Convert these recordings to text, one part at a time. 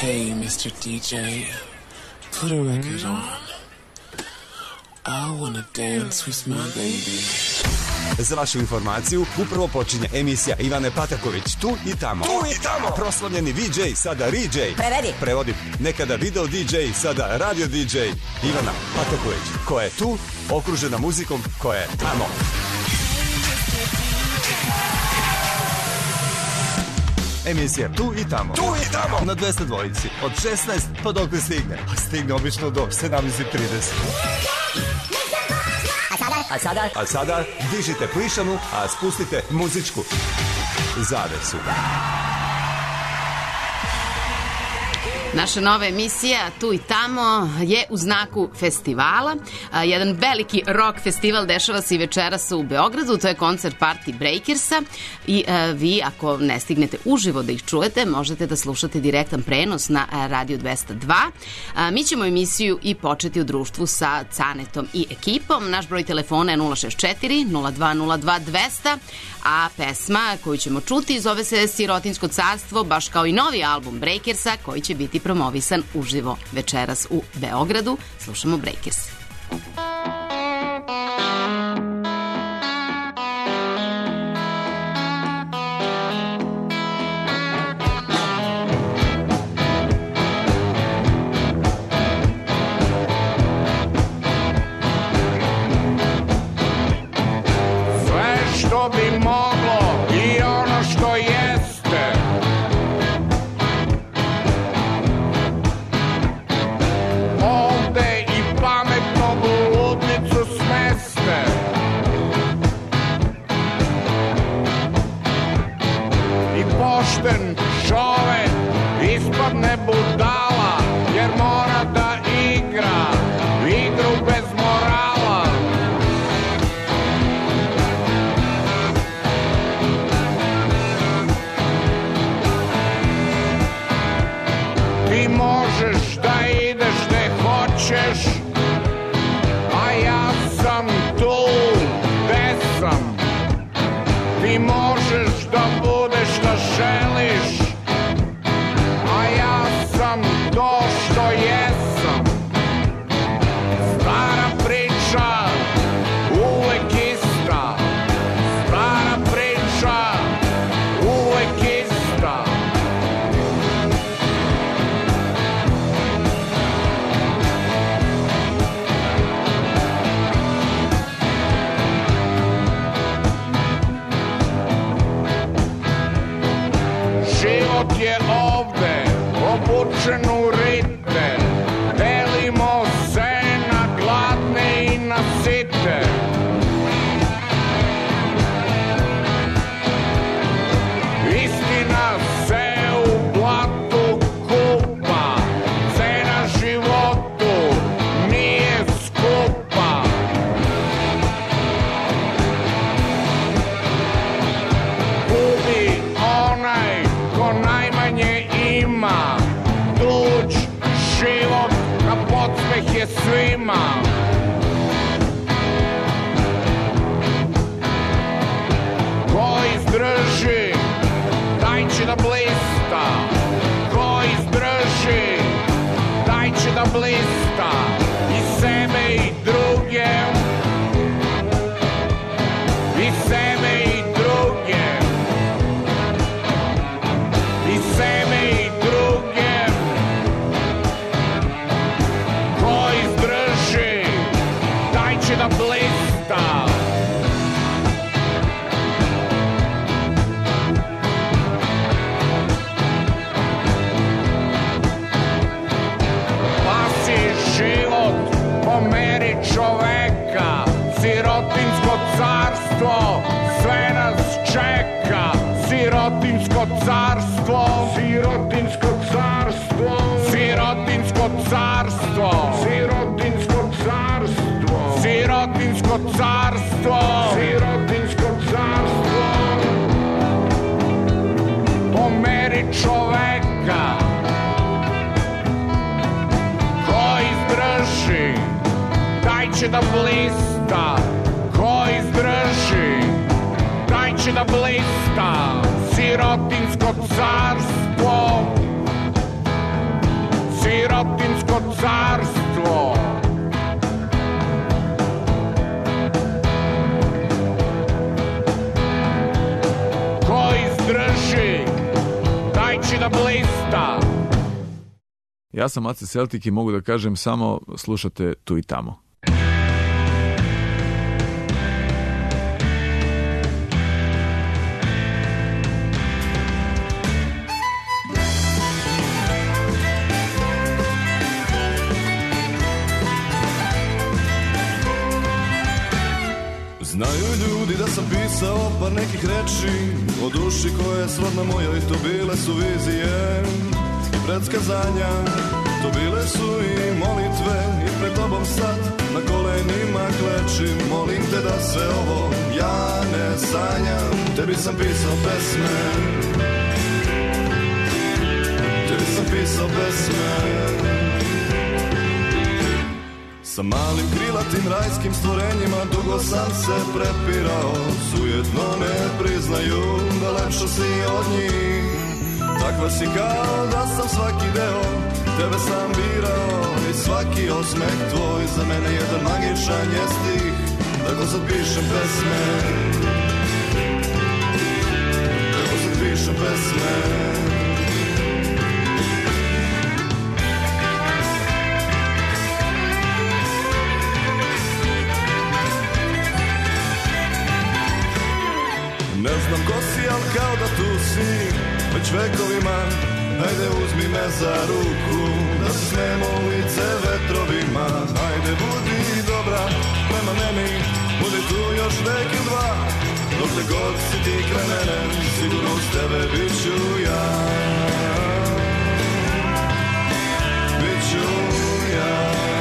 Hey, Mr. DJ, put a record on. I wanna dance with my baby. Za vašu informaciju, upravo počinje emisija Ivane Pataković, tu i tamo. Tu i tamo! Proslavljeni VJ, sada RJ. Prevodi. Nekada video DJ, sada radio DJ. Ivana Pataković, koja je tu, okružena muzikom koja je tamo. Emisija Tu i tamo. Tu i tamo! Na 202 od 16 pa dok ne stigne. Stigne obično do 17:30. A sada dižite plišanu, a spustite muzičku zavesu. Naša nova emisija Tu i tamo je u znaku festivala. Jedan veliki rock festival dešava se i večeras u Beogradu. To je koncert Party Breakersa i vi ako ne stignete uživo da ih čujete, možete da slušate direktan prenos na Radio 202. Mi ćemo emisiju i početi u društvu sa Canetom i ekipom. Naš broj telefona je 064 0202 200, a pesma koju ćemo čuti zove se Sirotinjsko carstvo, baš kao i novi album Breakersa koji će biti promovisan uživo večeras u Beogradu. Slušamo Breakers. Sve što bi moglo i ono što jeste, ovde i pametno u ludnicu smeste. I pošten čovek ispadne budala, jer mora da igra igru bez morala. Ti možeš da ideš gde hoćeš, a ja sam tu gde sam. Ti možeš da budeš šta želiš, a ja sam to što jesam. Stara priča, uvek ista. Stara priča, uvek ista. Život je ovde obučen u rite, delimo se na gladne i na site. Istina se u blatu kupa, cena životu nije skupa. Gubi onaj ko najmanje ima, tuđ život na podsmeh je svima. Ko izdrži, taj će da blista. Ko izdrži, taj će da blista. I sebe i druge, i sebe i druge, i sebe i druge. Ko izdrži, taj će da blista. Pasi život po meri čoveka, sirotinjsko carstvo sve nas čeka. Sirotinjsko carstvo, sirotinjsko carstvo, sirotinjsko carstvo, sirotinjsko carstvo, sirotinjsko carstvo, sirotinjsko carstvo. Po meri čoveka, ko izdrži, taj će da blista. Ko izdrži, taj će da blista. Sirotinjsko carstvo, nebesko carstvo. Ko izdrži, taj će da blista. Ja sam Ace Celtic i mogu da kažem samo slušate tu i tamo. Znaju ljudi da sam pisao par nekih reči o duši koja je srodna mojoj, to bile su vizije i predskazanja, to bile su i molitve i pred tobom sad na kolenima klečim, molim te da sve ovo ja ne sanjam. Tebi sam pisao pesme, tebi sam pisao pesme. Sa malim krilatim rajskim stvorenjima dugo sam se prepirao, sujetno ne priznaju da lepša si od njih. Takva si kao da sam svaki deo, tebe sam birao i svaki osmeh tvoj za mene jedan magičan je stih, tako sad pišem pesme, tako sad pišem pesme. Ne znam ko si, al kao da tu si već vekovima. Hajde uzmi me za ruku, da se smemo u lice vetrovima. Hajde budi dobra prema meni, budi tu još vek ili dva. Dokle god si ti kraj mene, sigurno uz tebe bit ću ja. Bit ću ja.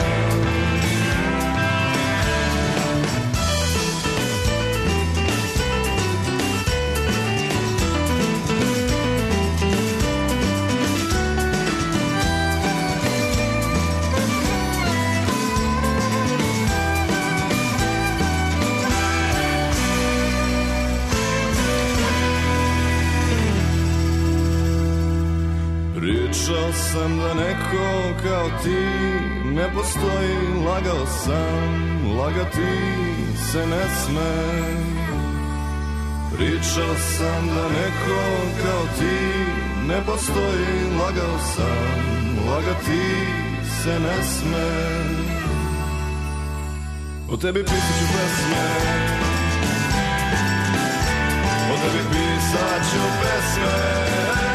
Pričao sam da neko kao ti ne postoji, lagao sam, lagati se ne sme. Pričao sam da neko kao ti ne postoji, lagao sam, lagati se ne sme. O tebi pisat ću pesme, o tebi pisat ću pesme.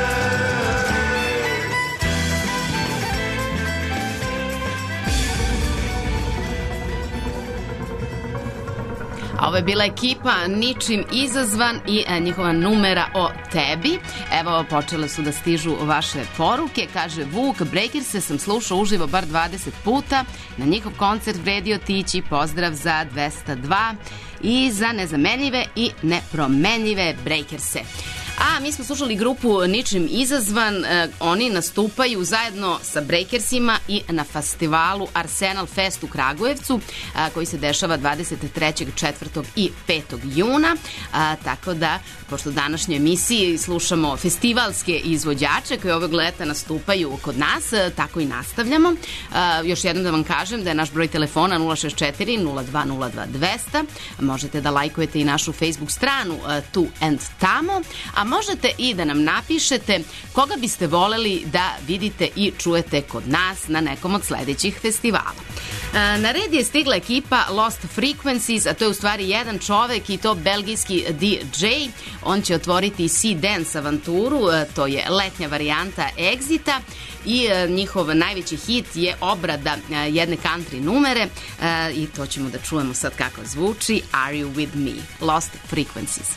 A ovo je bila ekipa Ničim izazvan i njihova numera o tebi. Evo, počele su da stižu vaše poruke. Kaže Vuk, Breakerse sam slušao uživo bar 20 puta. Na njihov koncert vredio tići. Pozdrav za 202 i za nezamenljive i nepromenljive Breakerse. A mi smo slušali grupu Ničim izazvan, oni nastupaju zajedno sa Breakersima i na festivalu Arsenal Fest u Kragujevcu, koji se dešava 23. 4. i 5. juna, tako da, pošto današnje emisije slušamo festivalske izvođače koji ovog leta nastupaju kod nas, tako i nastavljamo. Još jednom da vam kažem da je naš broj telefona 064 0202 200, možete da lajkujete i našu Facebook stranu Tu and Tamo, a možete i da nam napišete koga biste voleli da vidite i čujete kod nas na nekom od sledećih festivala. Na red je stigla ekipa Lost Frequencies, a to je u stvari jedan čovek i to belgijski DJ. On će otvoriti Sea Dance avanturu, to je letnja varijanta Exita i njihov najveći hit je obrada jedne country numere i to ćemo da čujemo sad kako zvuči. Are You With Me? Lost Frequencies.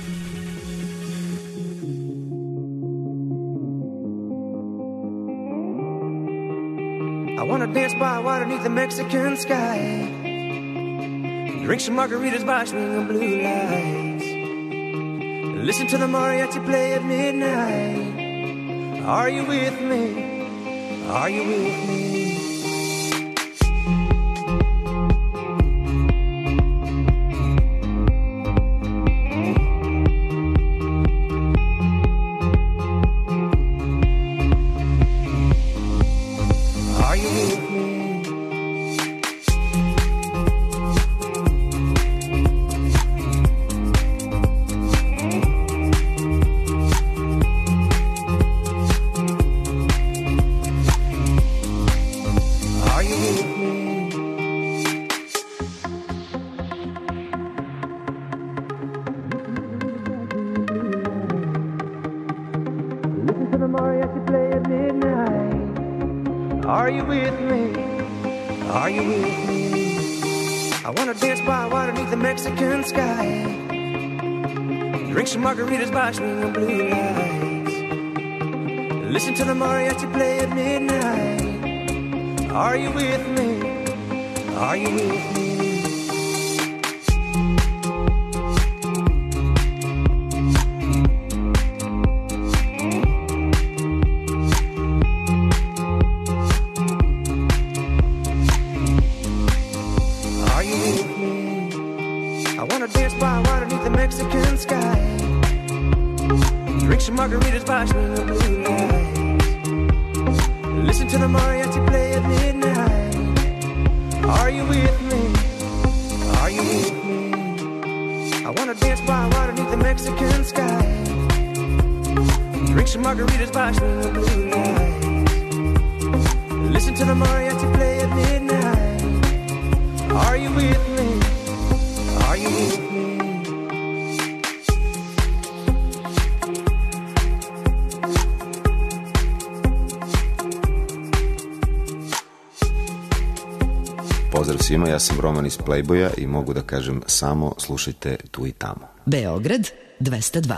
I wanna dance by water beneath the Mexican sky, drink some margaritas by swinging blue lights, listen to the mariachi play at midnight. Are you with me? Are you with me? Are you with me? Are you with me? Are you with me? I wanna dance by water beneath the Mexican sky. Drink some margaritas by swinging blue lights. Listen to the mariachi play at midnight. Are you with me? Are you with me? Margaritas by swinging blue lights. Listen to the mariachi play at midnight. Are you with me? Are you with me? I wanna dance by water beneath the Mexican sky. Drink some margaritas by swinging blue lights. Listen to the mariachi play at midnight. Are you with me? Are you with me? Pozdrav svima, ja sam Roman iz Playboya i mogu da kažem samo slušajte Tu i tamo. Beograd 202.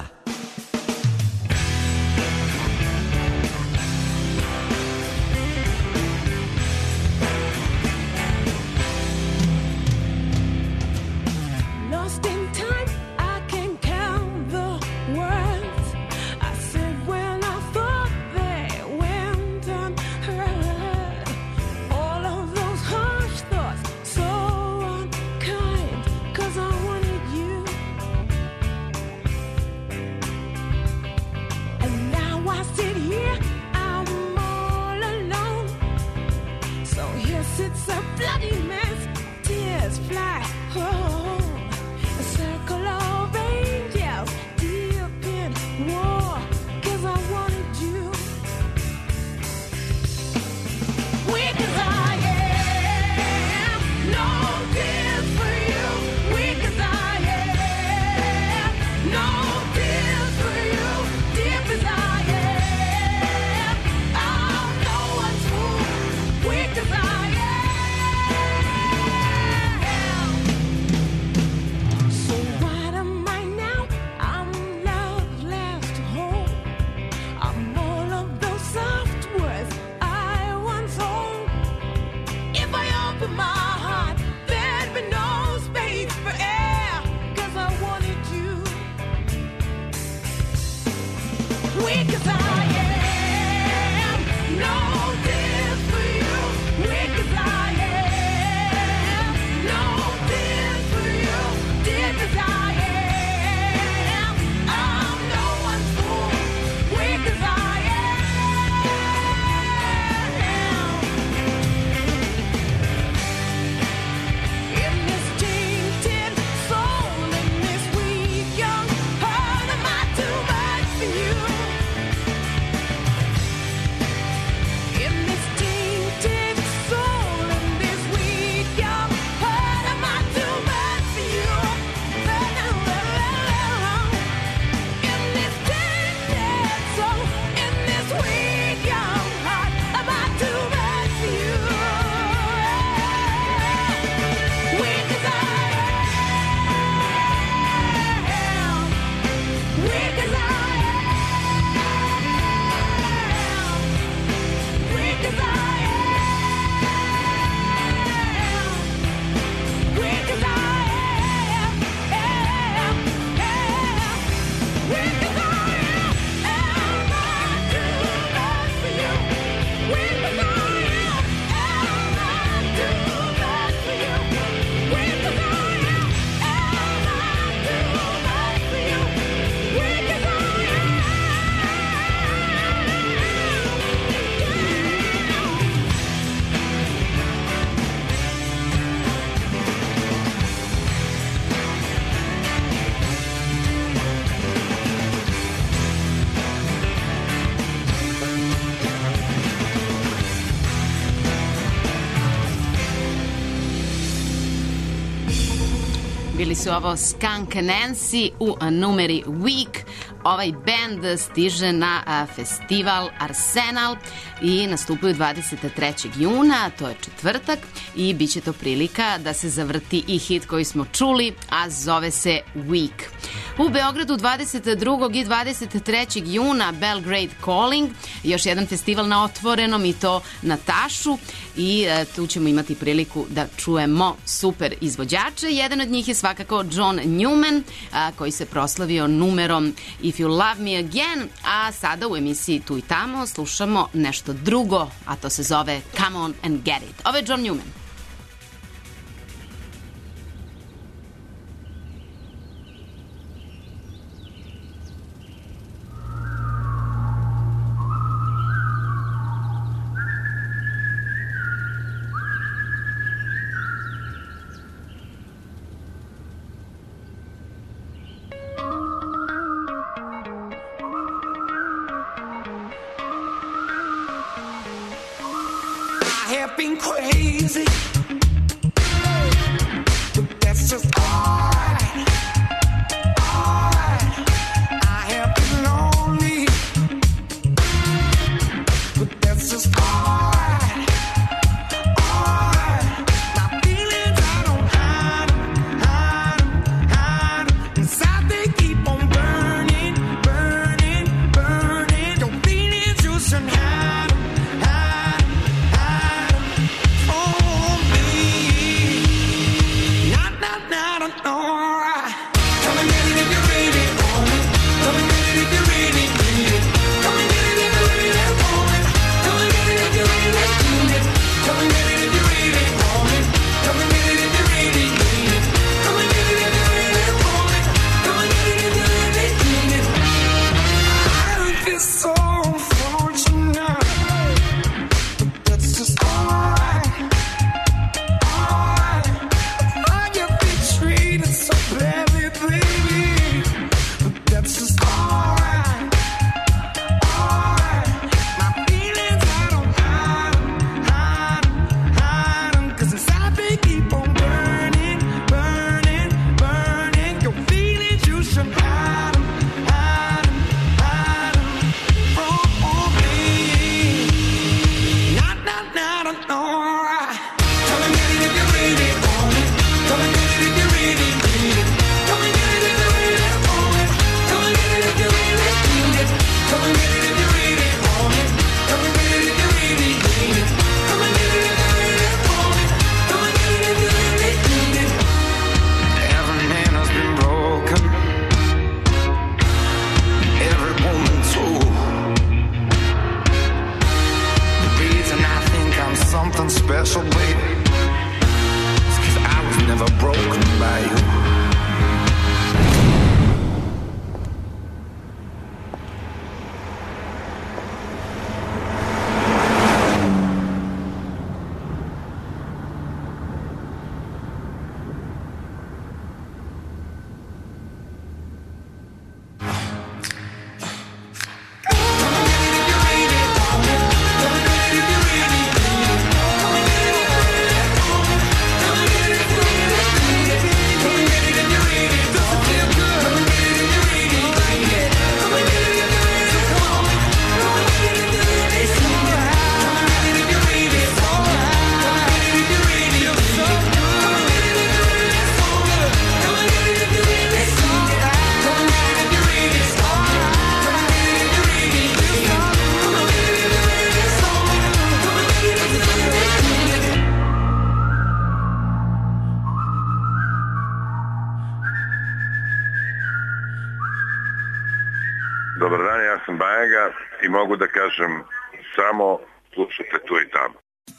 Bili su ovo Skunk Nancy u numeri Week. ovaj bend stiže na festival Arsenal i nastupaju 23. juna, to je četvrtak, i bit će to prilika da se zavrti i hit koji smo čuli, a zove se Week. U Beogradu 22. i 23. juna Belgrade Calling, još jedan festival na otvorenom i to na Tašu, i tu ćemo imati priliku da čujemo super izvođače. Jedan od njih je svakako John Newman, koji se proslavio numerom If You Love Me Again, a sada u emisiji Tu i tamo slušamo nešto drugo, a to se zove Come On and Get It. Ovo je John Newman. Have been crazy, but that's just alright. Alright, I have been lonely, but that's just alright. Alright, my feelings I don't hide 'em, hide 'em, hide 'em. Inside they keep on burning, burning, burning. Your feelings you shouldn't hide 'em, hide 'em, hide 'em. Oh me, not, alright. Come and get it if you really want it. Come and get it if you really need it. Come and get it if you really want it. Come and get it if you really need it. Come and get it if you really want it. Come and get it if you really need it. Come and get it if you really want it. Come and get it if you really need it. I feel so fortunate, but that's just alright. Alright, I get been treated so badly, baby, but that's just alright. Alright, my feelings I don't hide 'em, hide 'em, hide 'em. 'Cause inside they keep on burning, burning, burning. Your feelings you should hide 'em, hide 'em, hide 'em from me. Not, alright. Come and get it if you really want it. Come and get it if you really need it. Come and get it if you really want it. Come and get it if you really need it. Come and get it if you really want it. Come and get it if you really need it. Come and get it if you really want it. Come and get it if you really need it. Every man has been broken. Every woman too. The reason I think I'm something special, baby, is 'cause I was never broken by you. Dobar dan, ja sam Bajaga i mogu da kažem samo slušajte Tu i tamo.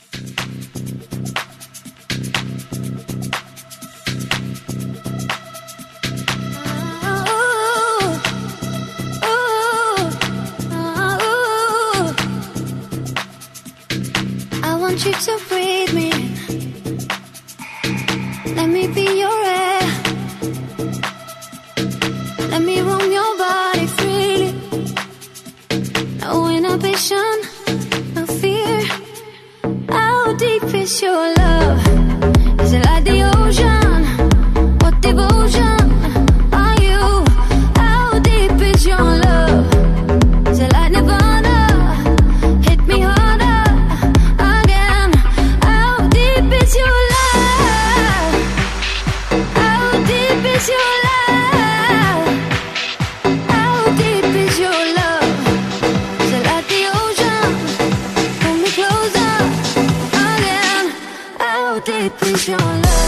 I want you to breathe me in. Let me be your air. Let me roam your body freely. No inhibition, no fear. How deep is your love? Is it like the ocean? What devotion are you? How deep is your love? deep is your love?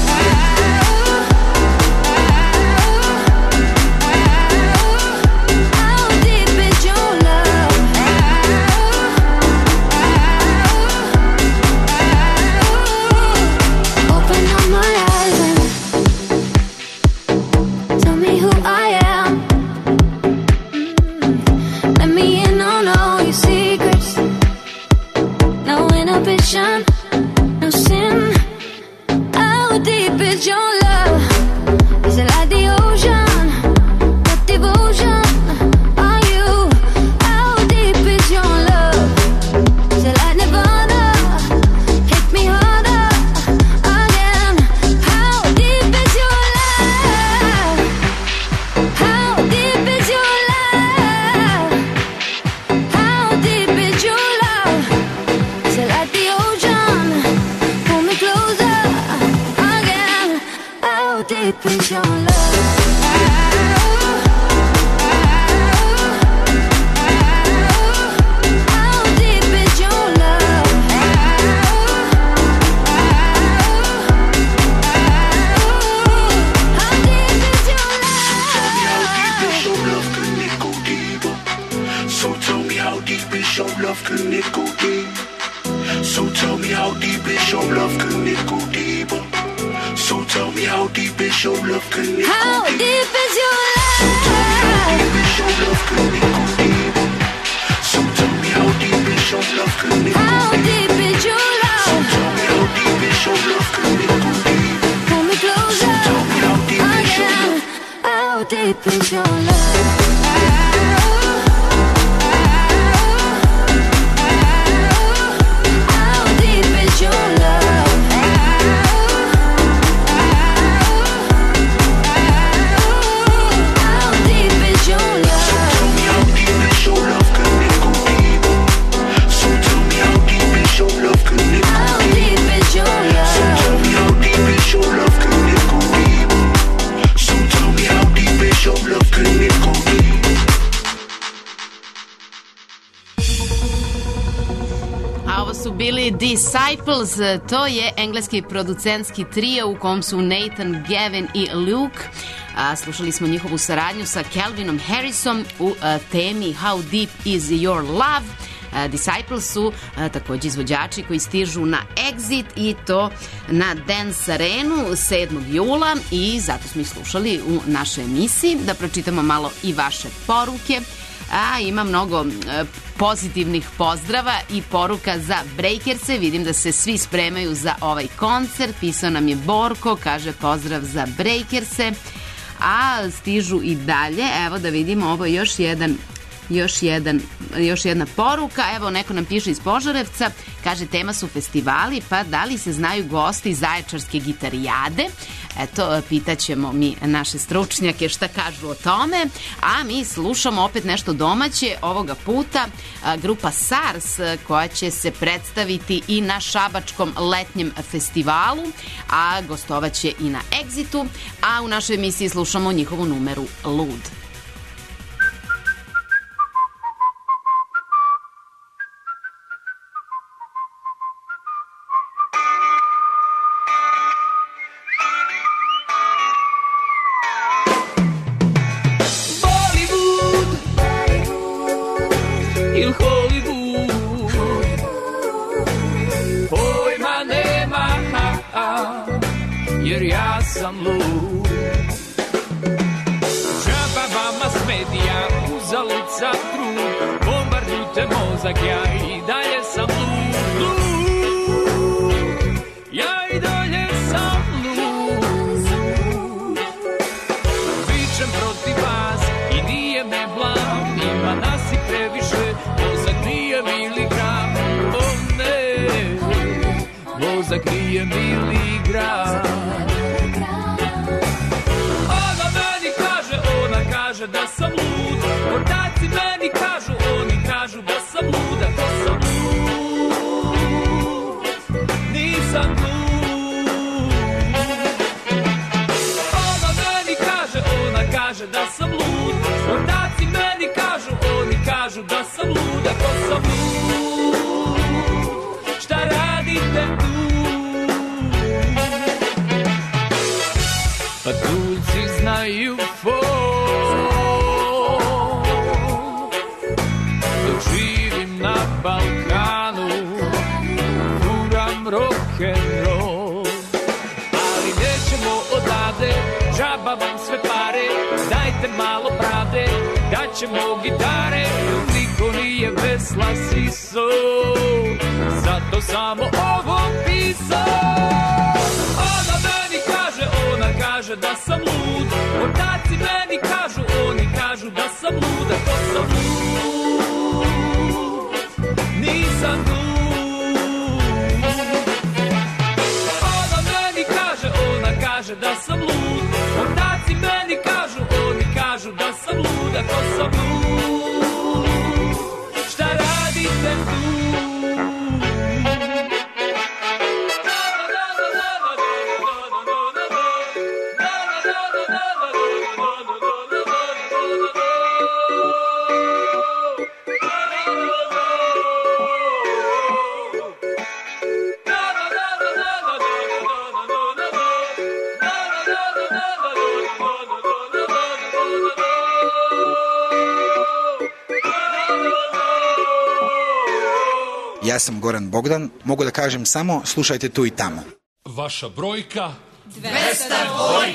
No sin. How deep is your love? Is it like the ocean? What devotion are you? How deep is your love? Is it like Nirvana? Hit me harder again. How deep is your love? How deep is your love? How deep is your love? Is it like the ocean? Pull me closer again. How deep is your love? How deep is your love? How deep is your love? So tell me how deep is your love, can it go deep? So tell me how deep is your love, can it go deeper? So tell me how deep is your love, can it go deeper? How deep is your love? So tell me how deep is your love, can it go deeper? So tell me how deep is your love, can it go How deep is your love? So tell me how deep is your love, can it go deeper? Pull me closer So tell me how deep is your again. love. How deep is your love? How deep is your love? How deep is your love? Tell me how deep is your love, can it go deeper? So tell me how deep is your love, can it go How deep is your love? So tell me how deep is your love, can it go deeper? So tell me how deep is your love, can it go deeper? A ovo su bili Disciples, to je engleski producentski trio u kom su Nathan, Gavin i Luke. Slušali smo njihovu saradnju sa Calvinom Harrisom u temi How Deep Is Your Love. Disciples su takođe izvođači koji stižu na Exit i to na Dance Arenu 7. jula i zato smo ih slušali u našoj emisiji. Da pročitamo malo i vaše poruke. Ima mnogo pozitivnih pozdrava i poruka za Breakerse. Vidim da se svi spremaju za ovaj koncert. Pisao nam je Borko, kaže pozdrav za Breakerse. A stižu i dalje. Evo da vidimo, ovo je još jedna poruka. Evo neko nam piše iz Požarevca, kaže tema su festivali, pa da li se znaju gosti Zaječarske gitarijade? Eto, pitaćemo mi naše stručnjake šta kažu o tome, a mi slušamo opet nešto domaće, ovoga puta grupa SARS koja će se predstaviti i na Šabačkom letnjem festivalu, a gostovaće i na Exitu, a u našoj emisiji slušamo njihovu numeru Lud. Jer ja sam lud. Džaba vama smedija, uzalica trud, bombardujte mozak, ja i dalje sam lud. Ja i dalje sam lud. Vičem protiv vas i nije me blam, ima nas i previše, mozak nije miligram. O ne, mozak nije miligram. Da sam lud, ortaci meni kažu, oni kažu da sam lud, ako sam lud, nisam lud. Ona meni kaže, ona kaže da sam lud, ortaci meni kažu, oni kažu da sam lud, ako sam lud, šta radite tu? and roll. Ali nećemo odavde, džaba vam sve pare, dajte malo pravde, daćemo gitare, niko nije vesla siso, zato samo ovo pisao. Ona meni kaže, ona kaže da sam lud, ortaci meni kažu, oni kažu da sam lud, ako sam lud, nisam lud. Ona meni kaže, ona kaže da sam lud, ortaci meni kažu, oni kažu da sam lud, ako sam lud, šta radite tu? Ja sam Goran Bogdan, mogu da kažem samo slušajte tu i tamo. Vaša brojka 202.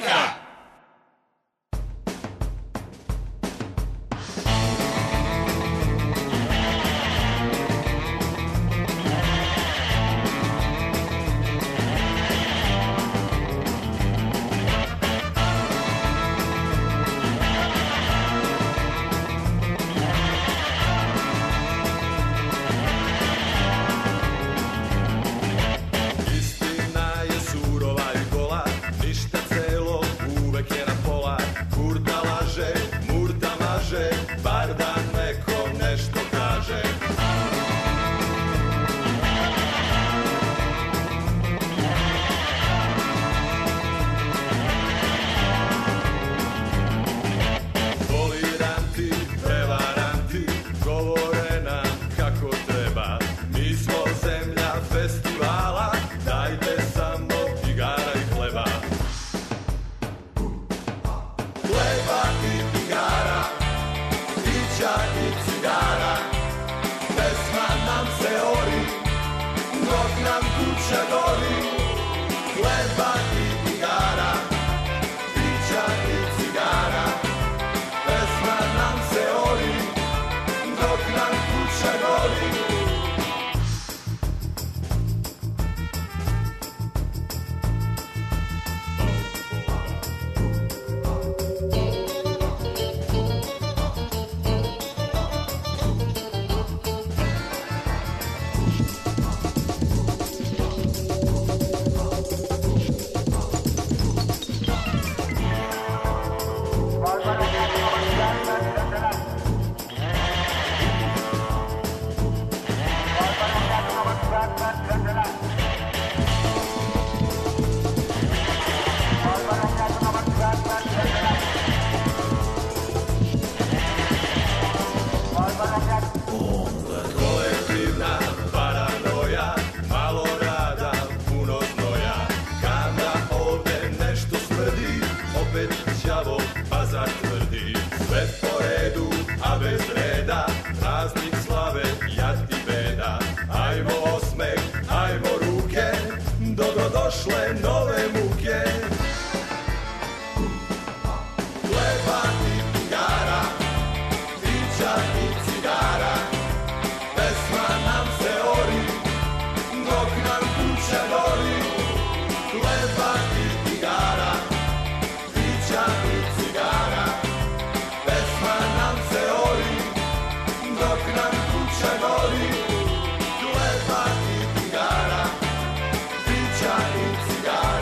Cigara, pića i cigara.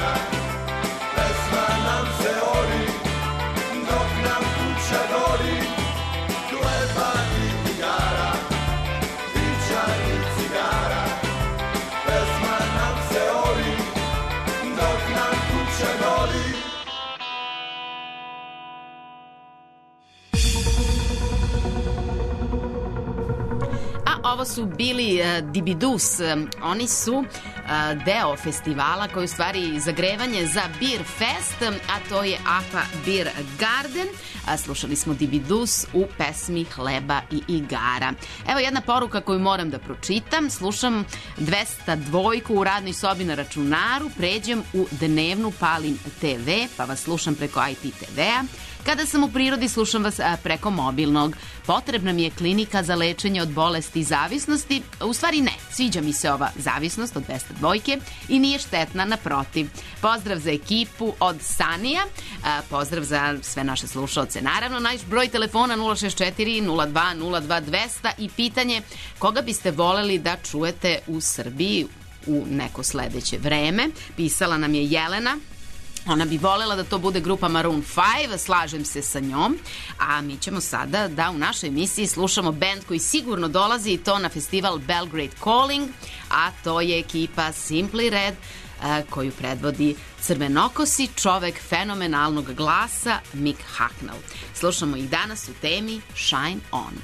Ovo su bili Dibidus. Oni su deo festivala koji je u stvari zagrevanje za Beer Fest, a to je APA Beer Garden. Slušali smo Dibidus u pesmi Hleba i igara. Evo jedna poruka koju moram da pročitam. Slušam 202 u radnoj sobi na računaru, pređem u dnevnu, palim TV, pa vas slušam preko IPTV-a. Kada sam u prirodi, slušam vas preko mobilnog. Potrebna mi je klinika za lečenje od bolesti i zavisnosti. U stvari ne, sviđa mi se ova zavisnost od 202 i nije štetna, naprotiv. Pozdrav za ekipu od Sanija, pozdrav za sve naše slušaoce. Naravno, naš broj telefona 064 02 02 200 i pitanje koga biste voleli da čujete u Srbiji u neko sledeće vreme. Pisala nam je Jelena. Ona bi volela da to bude grupa Maroon 5, slažem se sa njom, a mi ćemo sada da u našoj emisiji slušamo band koji sigurno dolazi i to na festival Belgrade Calling, a to je ekipa Simply Red, koju predvodi crvenokosi čovek fenomenalnog glasa Mick Hucknall. Slušamo ih danas u temi Shine On.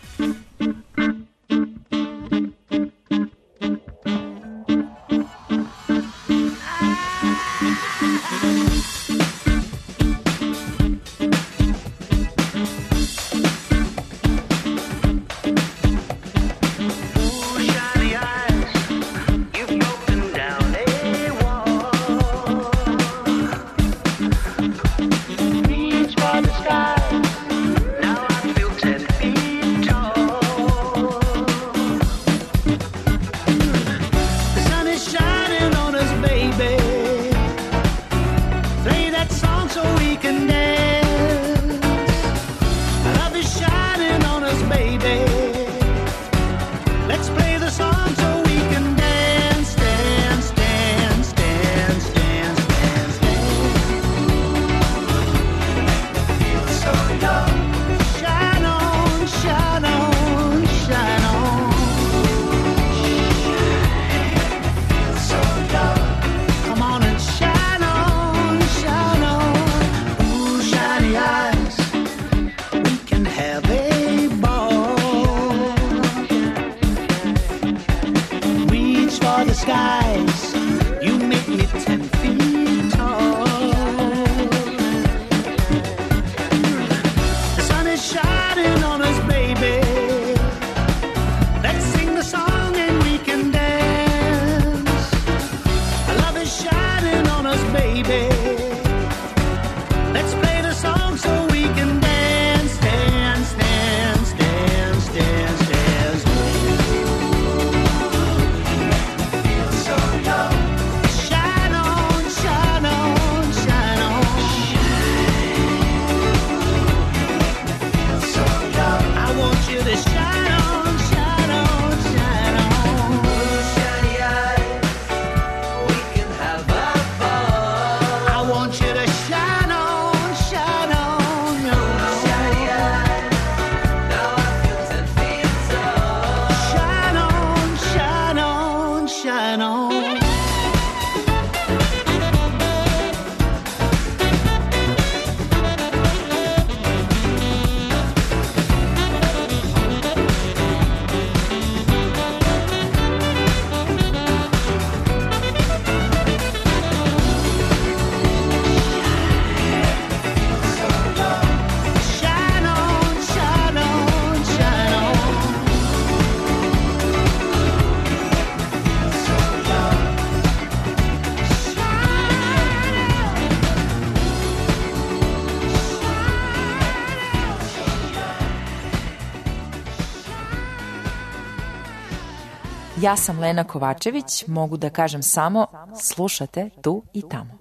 Ja sam Lena Kovačević, mogu da kažem samo slušate tu i tamo.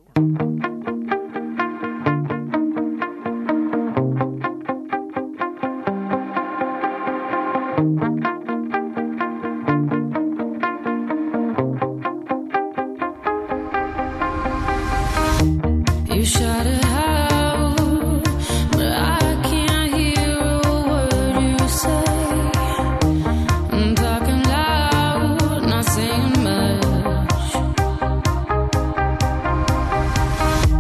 Saying much.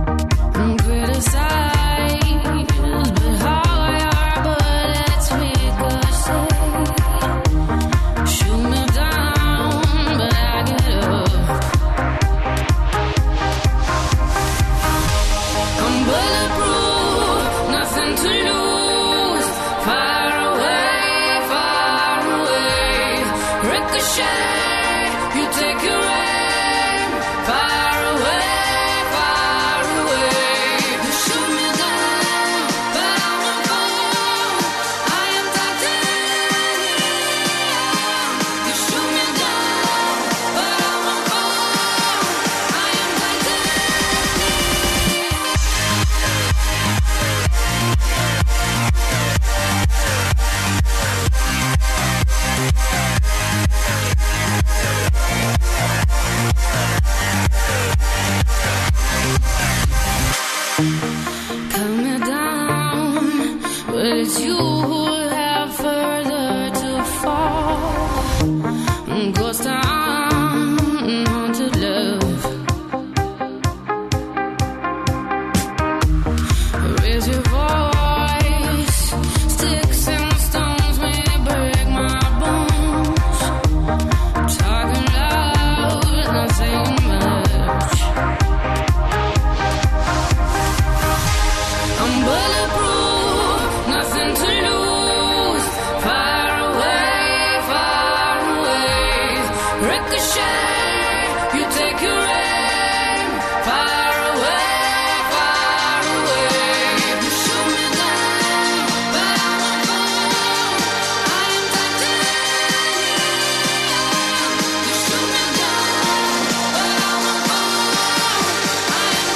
shame. You take your aim far away, far away. You shoot me down, but I won't fall. I am titanium. You shoot me down, but I won't fall. I am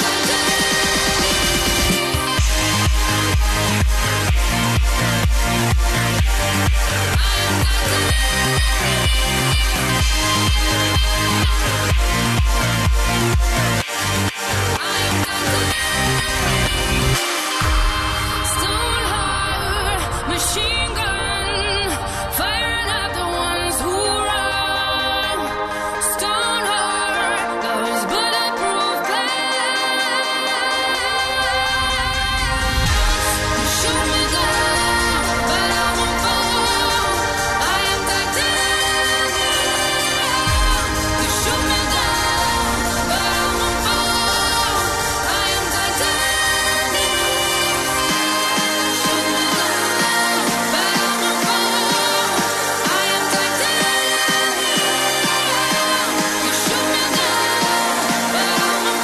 Stone heart, machine gun, firing at the ones who run. Stone heart, those bulletproof glass. You shoot me down, but I won't fall. I am titanium. You shoot me down, but I won't fall. I am titanium. Shoot me down, but I won't fall. I am titanium. You shoot me down, but I won't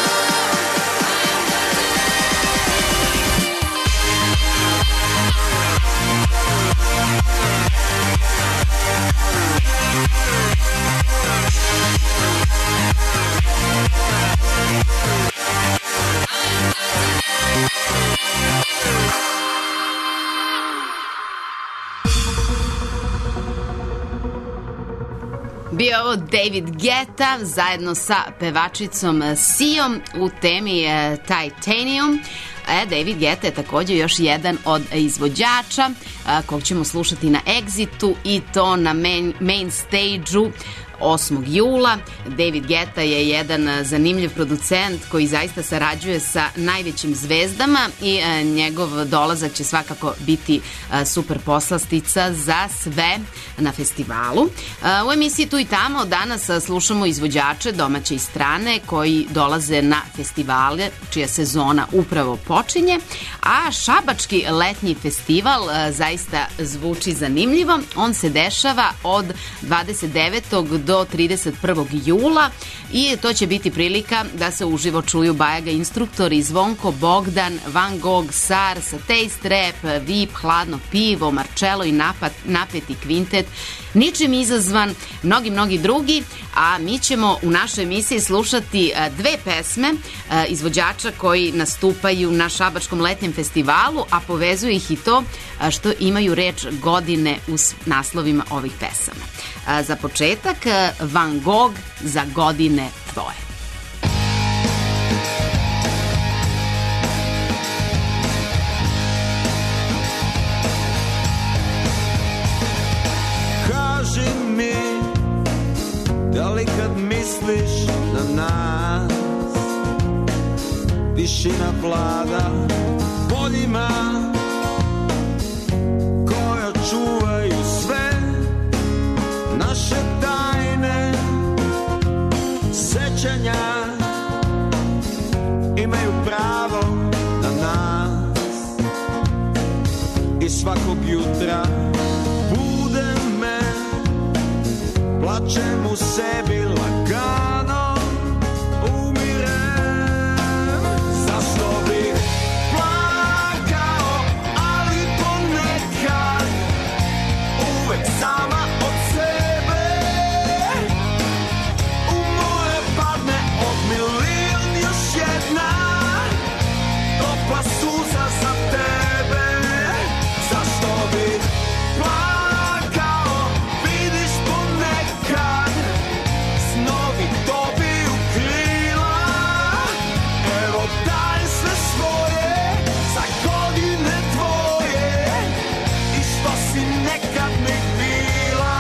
Bio ovo David Guetta zajedno sa pevačicom Sijom u temi Titanium. David Guetta je također još jedan od izvođača kog ćemo slušati na Exitu i to na main stage-u 8. jula. David Guetta je jedan zanimljiv producent koji zaista sarađuje sa najvećim zvezdama i njegov dolazak će svakako biti super poslastica za sve na festivalu. U emisiji Tu i tamo danas slušamo izvođače domaće i strane koji dolaze na festivale čija sezona upravo počinje, a Šabački letnji festival zaista zvuči zanimljivo. On se dešava od 29. do 31. jula i to će biti prilika da se uživo čuju Bajaga instruktori, Zvonko, Bogdan, Van Gogh, Sars, Taste Rap, VIP, Hladno pivo, Marcello i Napeti kvintet, Ničim izazvan, mnogi drugi, a mi ćemo u našoj emisiji slušati dve pesme izvođača koji nastupaju na Šabačkom letnjem festivalu, a povezuje ih i to što imaju reč godine u naslovima ovih pesama. Za početak, Van Gogh, Za godine tvoje. Kaži mi, da li kad misliš na nas, tišina vlada poljima koja čuvaju sve naše tajne sećanja, imaju pravo na nas i svakog jutra bude me, plačem u sebi lagano, umirem. Zašto bih plakao, ali ponekad uvek sama od sebe u moje padne od milion još jedna topla suza za tebe. Zašto bih plakao, vidiš ponekad snovi dobiju krila. Evo daj sve svoje za godine tvoje i što si nekad ne bila.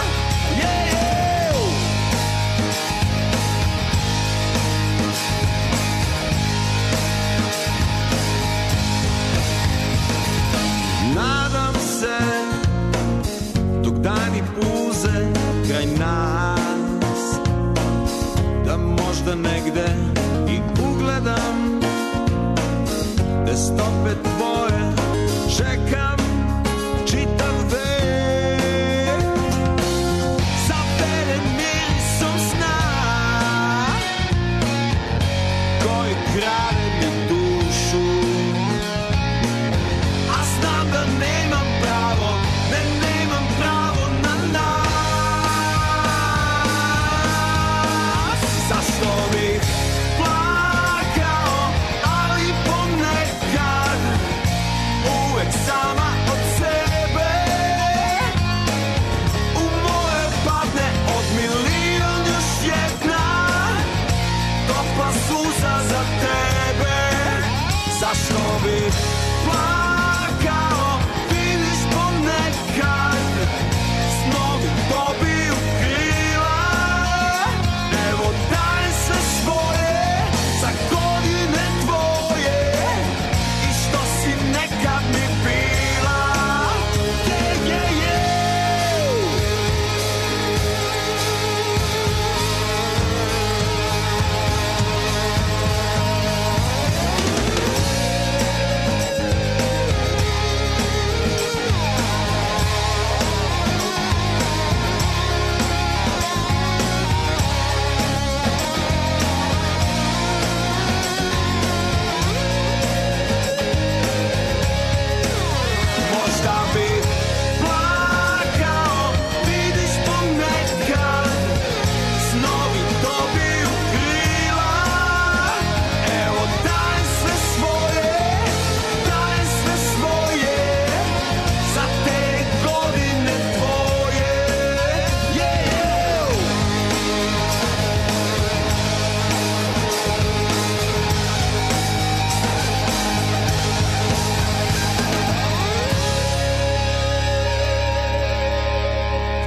Nadam se dok dani puze kraj nas, da možda negde i ugledam te stope tvoje, čekam čitav vek. Zaveren mirisom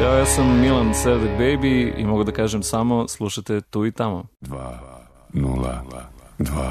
Ćao, ja sam Milan Serdek Baby i mogu da kažem samo slušate tu i tamo. 2-0-2.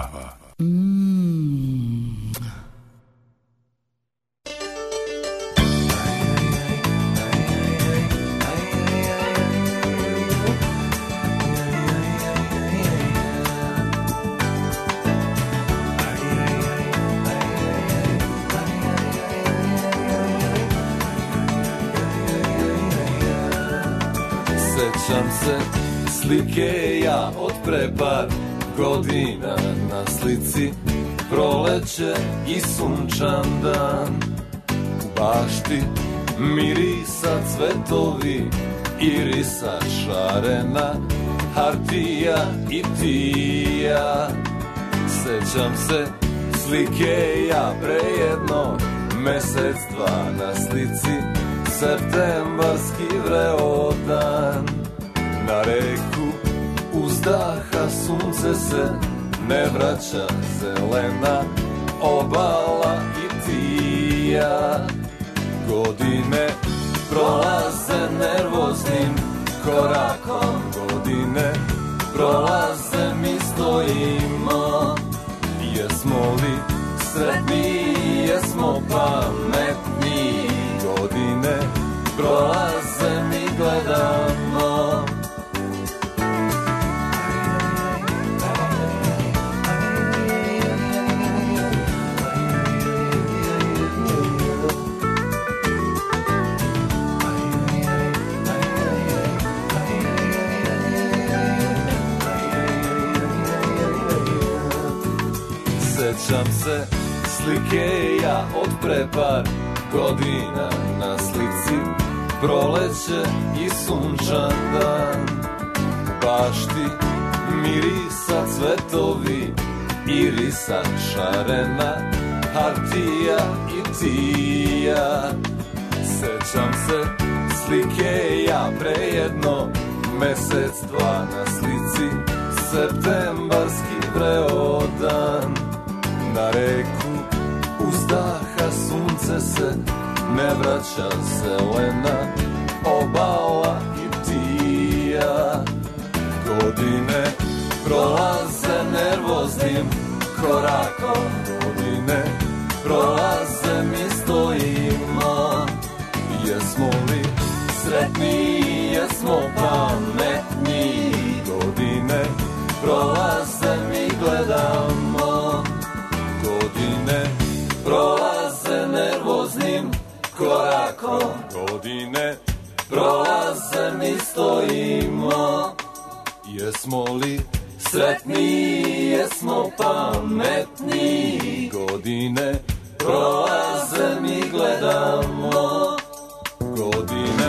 Sećam se slike ja od pre par godina, na slici proleće i sunčan dan. U bašti mirisa cvetovi, irisa šarena, hartija i tija. Sećam se slike ja pre jedno mesec dva, na slici septembarski vreo dan. Na reku uzdaha sunce se ne vraća, zelena obala i tija. Godine prolaze nervoznim korakom, godine prolaze mi stojimo. Jesmo li sretni, jesmo pametni, godine prolaze mi gledamo. Sećam se slike ja od pre par godina, na slici proleće i sunčan dan. U bašti mirisa cvetovi, irisa šarena, hartija i tija. Sećam se slike ja pre jedno mesec dva, na slici septembarski vreo dan. Na reku uzdaha sunce se ne vraća, zelena obala i tija. Godine prolaze nervoznim korakom, godine prolaze mi stojimo. Jesmo li sretni, jesmo pametni, godine prolaze mi gledamo. Godine prolaze nervoznim korakom, godine prolaze mi stojimo. Jesmo li sretni, jesmo pametni, godine prolaze mi gledamo. Godine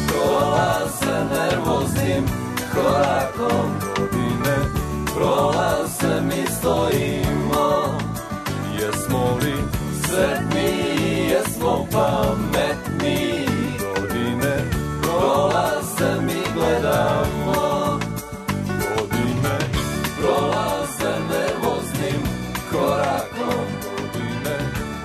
prolaze nervoznim korakom, godine prolaze mi stojimo. Jesmo li sretni, jesmo pametni, godine prolaze mi gledamo. Godine prolaze nervoznim korakom, godine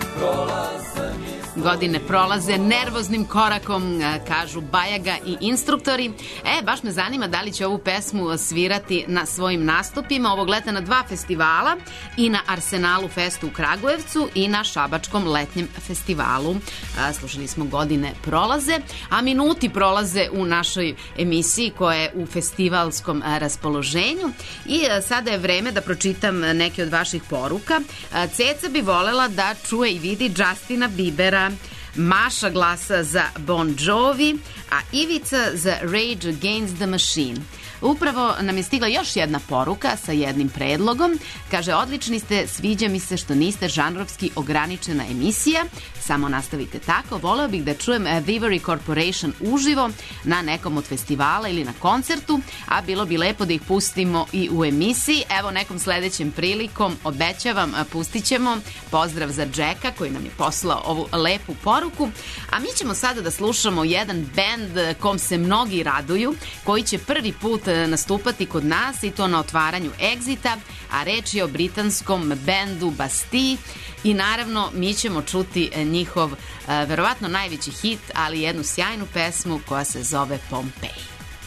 prolaze mi... Godine prolaze nervoznim korakom, kažu Bajaga i instruktori. Baš me zanima da li će ovu pesmu svirati na svojim nastupima ovog leta na 2 festivala, i na Arsenalu festu u Kragujevcu i na Šabačkom letnjem festivalu. Slušali smo Godine prolaze, a minuti prolaze u našoj emisiji koja je u festivalskom raspoloženju. I sada je vreme da pročitam neke od vaših poruka. Ceca bi volela da čuje i vidi Justina Biebera, Maša glasa za Bon Jovi, a Ivica za Rage Against the Machine. Upravo nam je stigla još jedna poruka sa jednim predlogom. Kaže, odlični ste, sviđa mi se što niste žanrovski ograničena emisija. Samo nastavite tako. Voleo bih da čujem Vivery Corporation uživo na nekom od festivala ili na koncertu, a bilo bi lepo da ih pustimo i u emisiji. Evo, nekom sledećem prilikom obećavam, pustit ćemo. Pozdrav za Jacka koji nam je poslao ovu lepu poruku. A mi ćemo sada da slušamo jedan bend kom se mnogi raduju, koji će prvi put nastupati kod nas i to na otvaranju Exita, a reč je o britanskom bendu Bastille i naravno mi ćemo čuti njihov verovatno najveći hit, ali jednu sjajnu pesmu koja se zove Pompeji.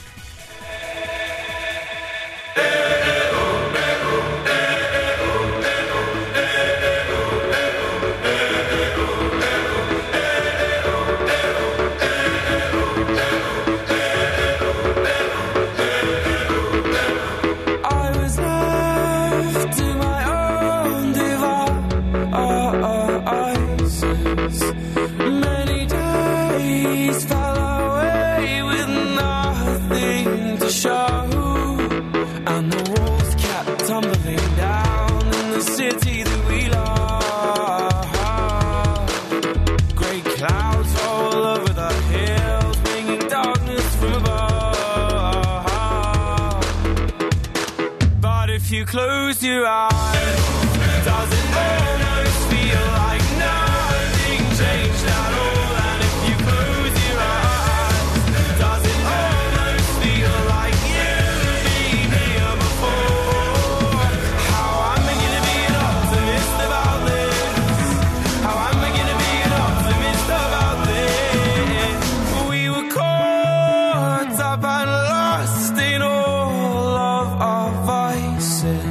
Close your eyes. Does it almost feel like nothing changed at all? And if you close your eyes, does it almost feel like you've been here before? How am I gonna be an optimist about this? How am I gonna be an optimist about this? We were caught up and lost in all of our vices.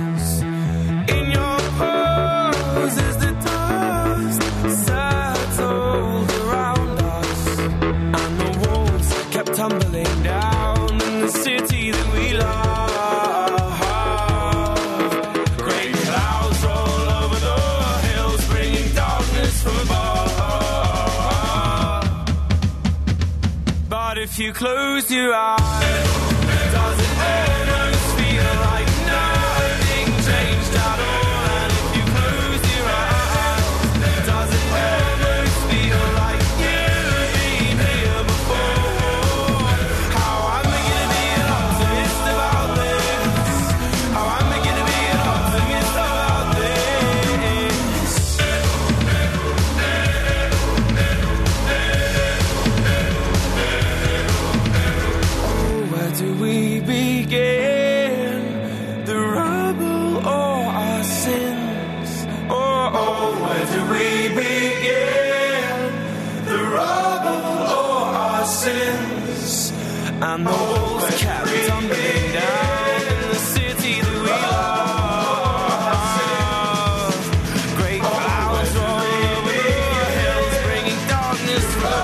Tumbling down in the city that we love. Great clouds roll over the hills, bringing darkness from above. But if you close your eyes, does it almost feel like nothing changed at all? And if you close your eyes, does it almost feel like you've been here before? And the walls kept tumbling down in the city that we love. Great clouds roll over the hills, bringing darkness from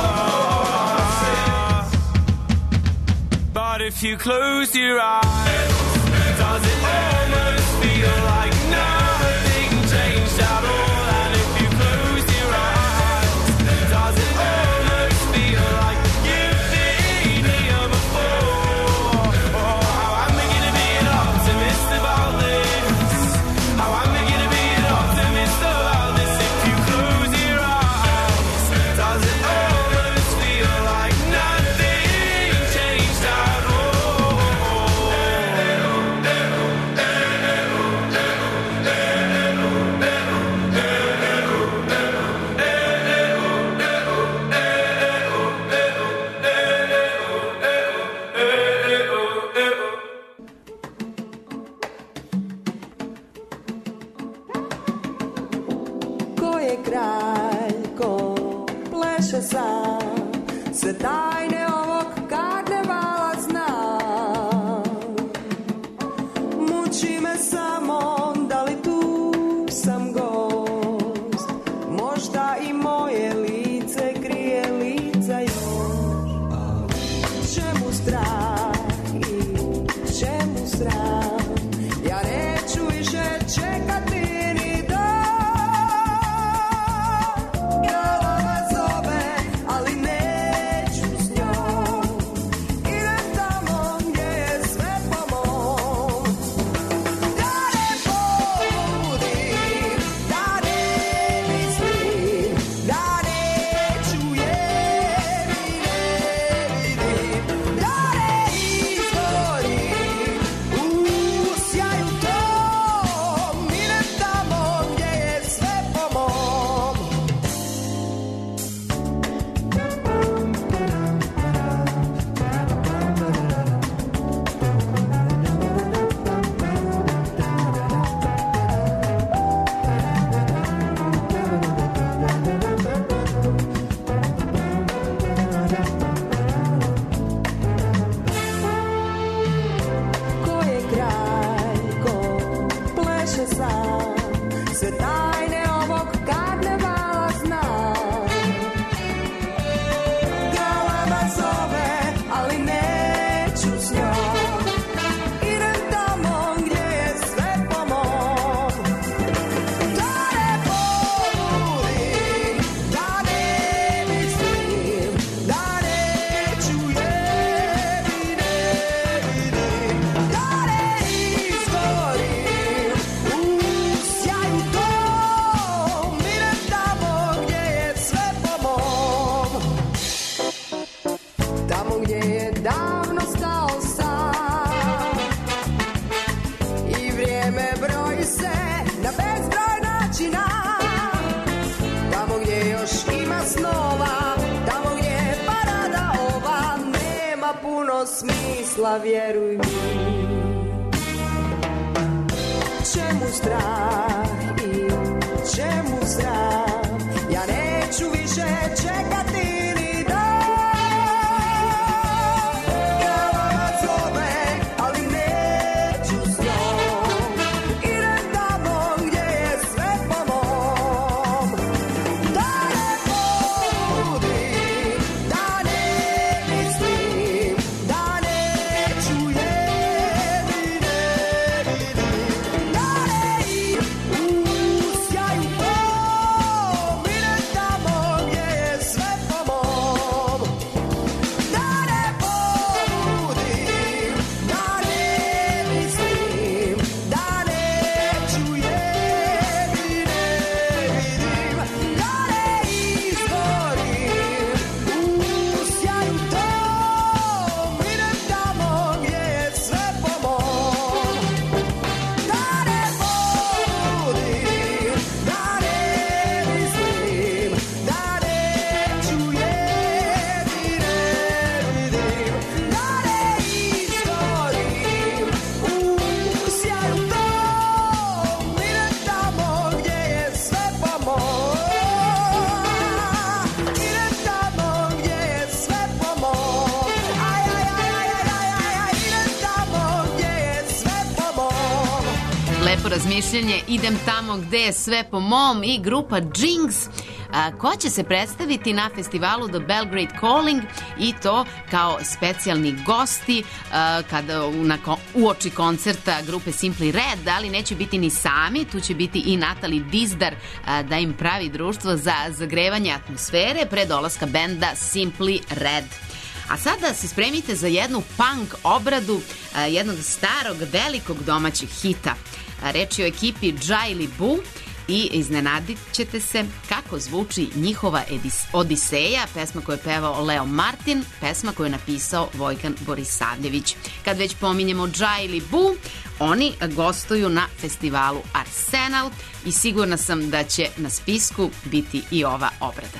above. But if you close your eyes, does it almost feel like nothing changed at all? And if you close your eyes, does it almost feel like you've been here before? Oh, how am I gonna be an optimist about this? How am I gonna be an optimist about this? If you close your eyes, does it almost feel like nothing changed at all? Ko je kralj, ko pleše sam, sve tajne ovog karnevala znam. Muči me samo da li tu sam gost, možda i moje lice krije lica još. Čemu strah i čemu sram, ja neću više čekati ni dan. Glava me zove, ali neću s njom. Idem tamo gdje je sve po mom. Da ne poludim, da ne mislim, da neću jer i ne vidim. Da ne izgorim u sve tajne ovog karnevala znam. Galeba zove, ali neću s njom. Idem tamo gdje je sve po mom. Da ne pobudim, da ne mislim, da neću je ni ne vidim. Da ne izgorim u sjaju tom. Idem tamo gdje je sve po mom. Tamo gdje je davno stao sam i vrijeme broji se na bezbroj načina. Tamo gdje još ima snova, tamo gdje je parada ova, nema puno smisla, vjeruj mi. Čemu strah i čemu sram, ja neću više čekati ni dan. Galeba zove, ali neću s njom. Idem tamo gdje je sve po mom. Da ne pobudim, da ne mislim, da neću je ni ne vidim. Da ne u sjaju tom. Idem tamo gdje je sve po mom. Da ne pobudim, da ne mislim, da neću je ni ne vidim. Da ne izgorim u sjaju tom. Idem tamo gdje je sve po mom. Da ne pobudim, da ne mislim, da neću je ni ne vidim. Da ne izgorim u sjaju tom. Idem tamo gdje je sve po mom. Idem tamo gdje je sve po mom. Aj, aj, aj, aj, aj, aj, aj, idem tamo gdje je sve po mom. Lepo razmišljanje, idem tamo gde je sve po mom i grupa Jinx. Ko će se predstaviti na festivalu The Belgrade Calling i to kao specijalni gosti kada uoči koncerta grupe Simply Red, ali neće biti ni sami, tu će biti i Natalie Dizdar da im pravi društvo za zagrevanje atmosfere pre dolaska benda Simply Red. A sada se spremite za jednu punk obradu jednog starog velikog domaćeg hita. Reč je o ekipi Džajli Bu i iznenadit ćete se kako zvuči njihova Odiseja, pesma koju je pevao Leo Martin, pesma koju je napisao Vojkan Borisavljević. Kad već pominjemo Džajli Bu, oni gostuju na festivalu Arsenal i sigurna sam da će na spisku biti i ova obrada.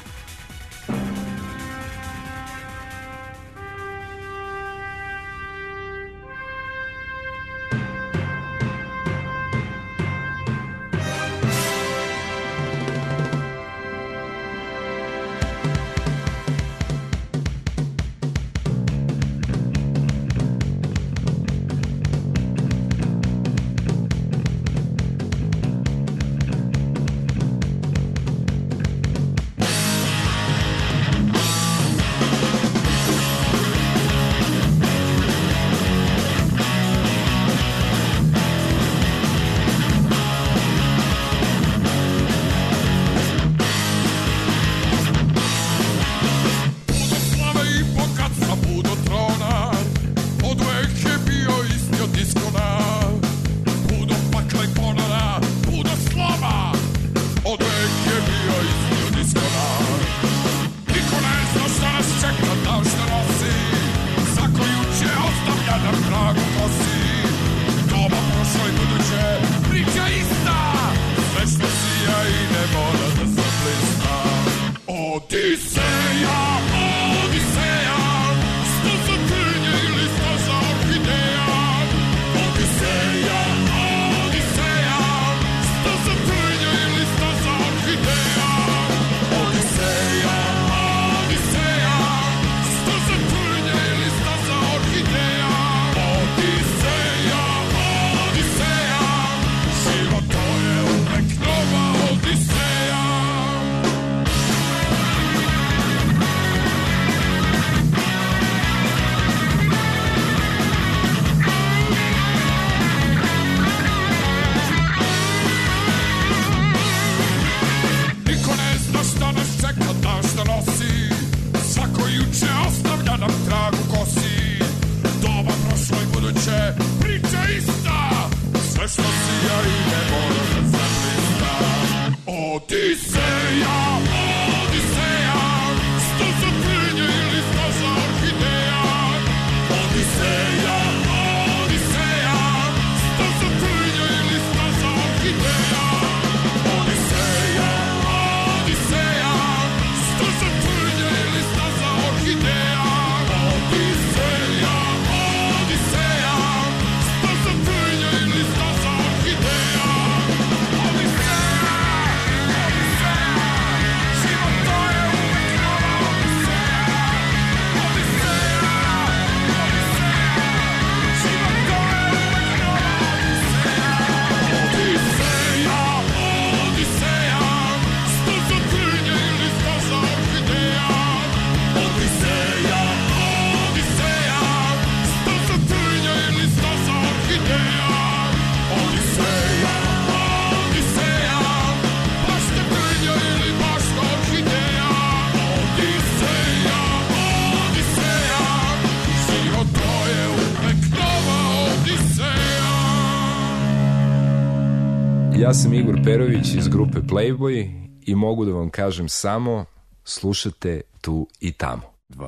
Ja sam Igor Perović iz grupe Playboy i mogu da vam kažem samo slušate tu i tamo.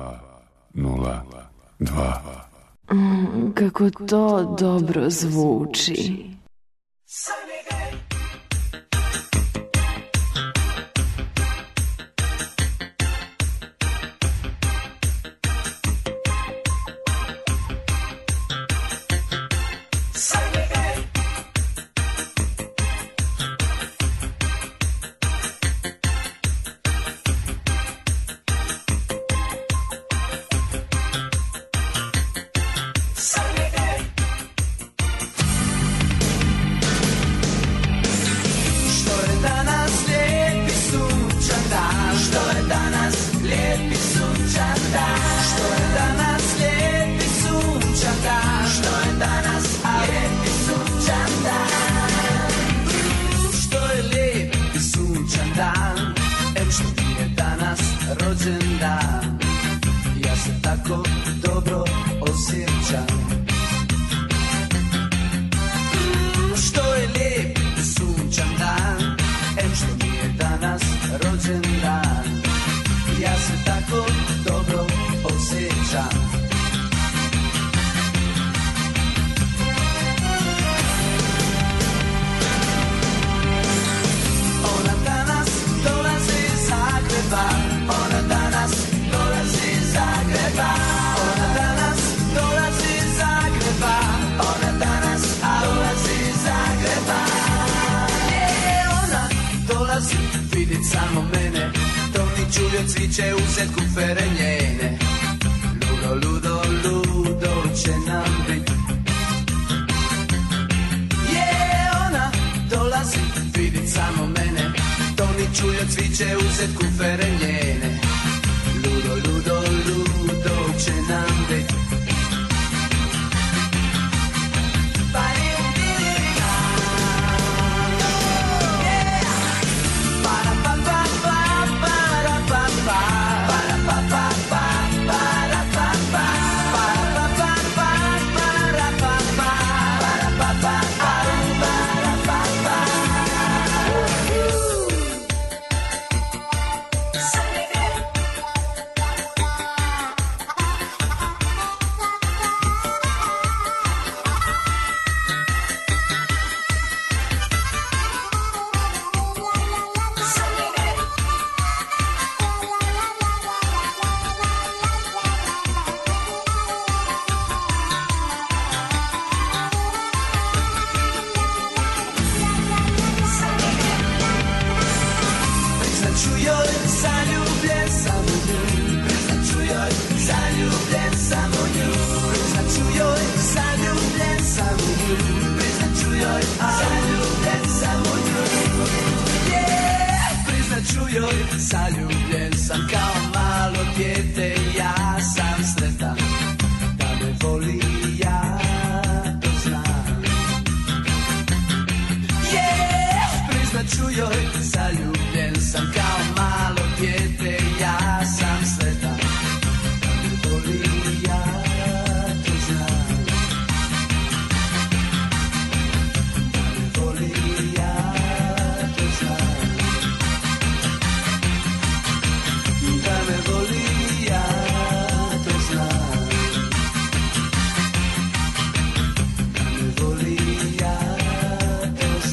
2-0-2. Kako to dobro zvuči. rođendan. Ja se tako dobro osjećam. Što je lijep i sunčan dan, em što mi je danas rođendan. Ja se tako dobro osjećam. Ona danas dolazi iz Zagreba. Ona danas dolazi iz Zagreba. Ona danas dolazi iz Zagreba. Ona danas dolazi iz Zagreba. Ona dolazi vidit samo mene. Toni čulje cviće uzet kufere njene. Ludo, ludo, ludo će nam bit. Ona dolazi vidit samo mene. Toni čulje cviće uzet kufere njene. Ludo, ludo, ludo će nam bit. Zaljubljen sam kao malo dijete, ja sam sretan da me voli, ja to znam. Priznat ću joj, zaljubljen sam kao malo dijete, ja sam sretan da me voli, ja to znam. Da me voli, ja to znam. Da me voli, ja to znam. Da me voli, ja to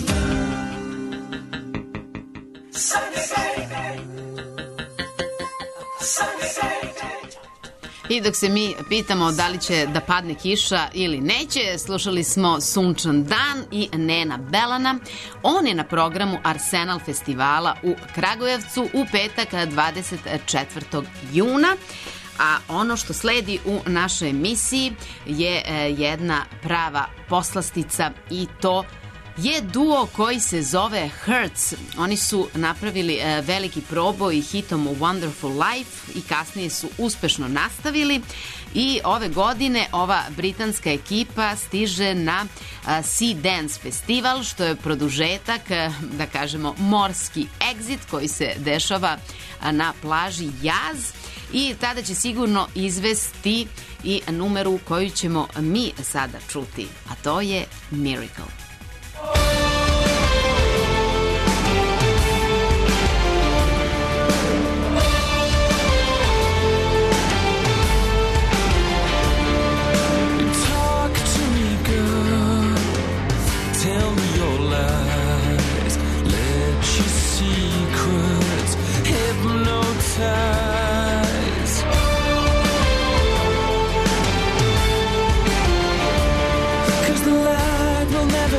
I dok se mi pitamo da li će da padne kiša ili neće, slušali smo Sunčan dan i Nena Belana. On je na programu Arsenal festivala u Kragujevcu u petak 24. juna. A ono što sledi u našoj emisiji je jedna prava poslastica i to je duo koji se zove Hurts. Oni su napravili veliki proboj hitom Wonderful Life i kasnije su uspešno nastavili i ove godine ova britanska ekipa stiže na Sea Dance festival, što je produžetak, da kažemo, morski exit koji se dešava na plaži Jaz i tada će sigurno izvesti i numeru koju ćemo mi sada čuti, a to je Miracle.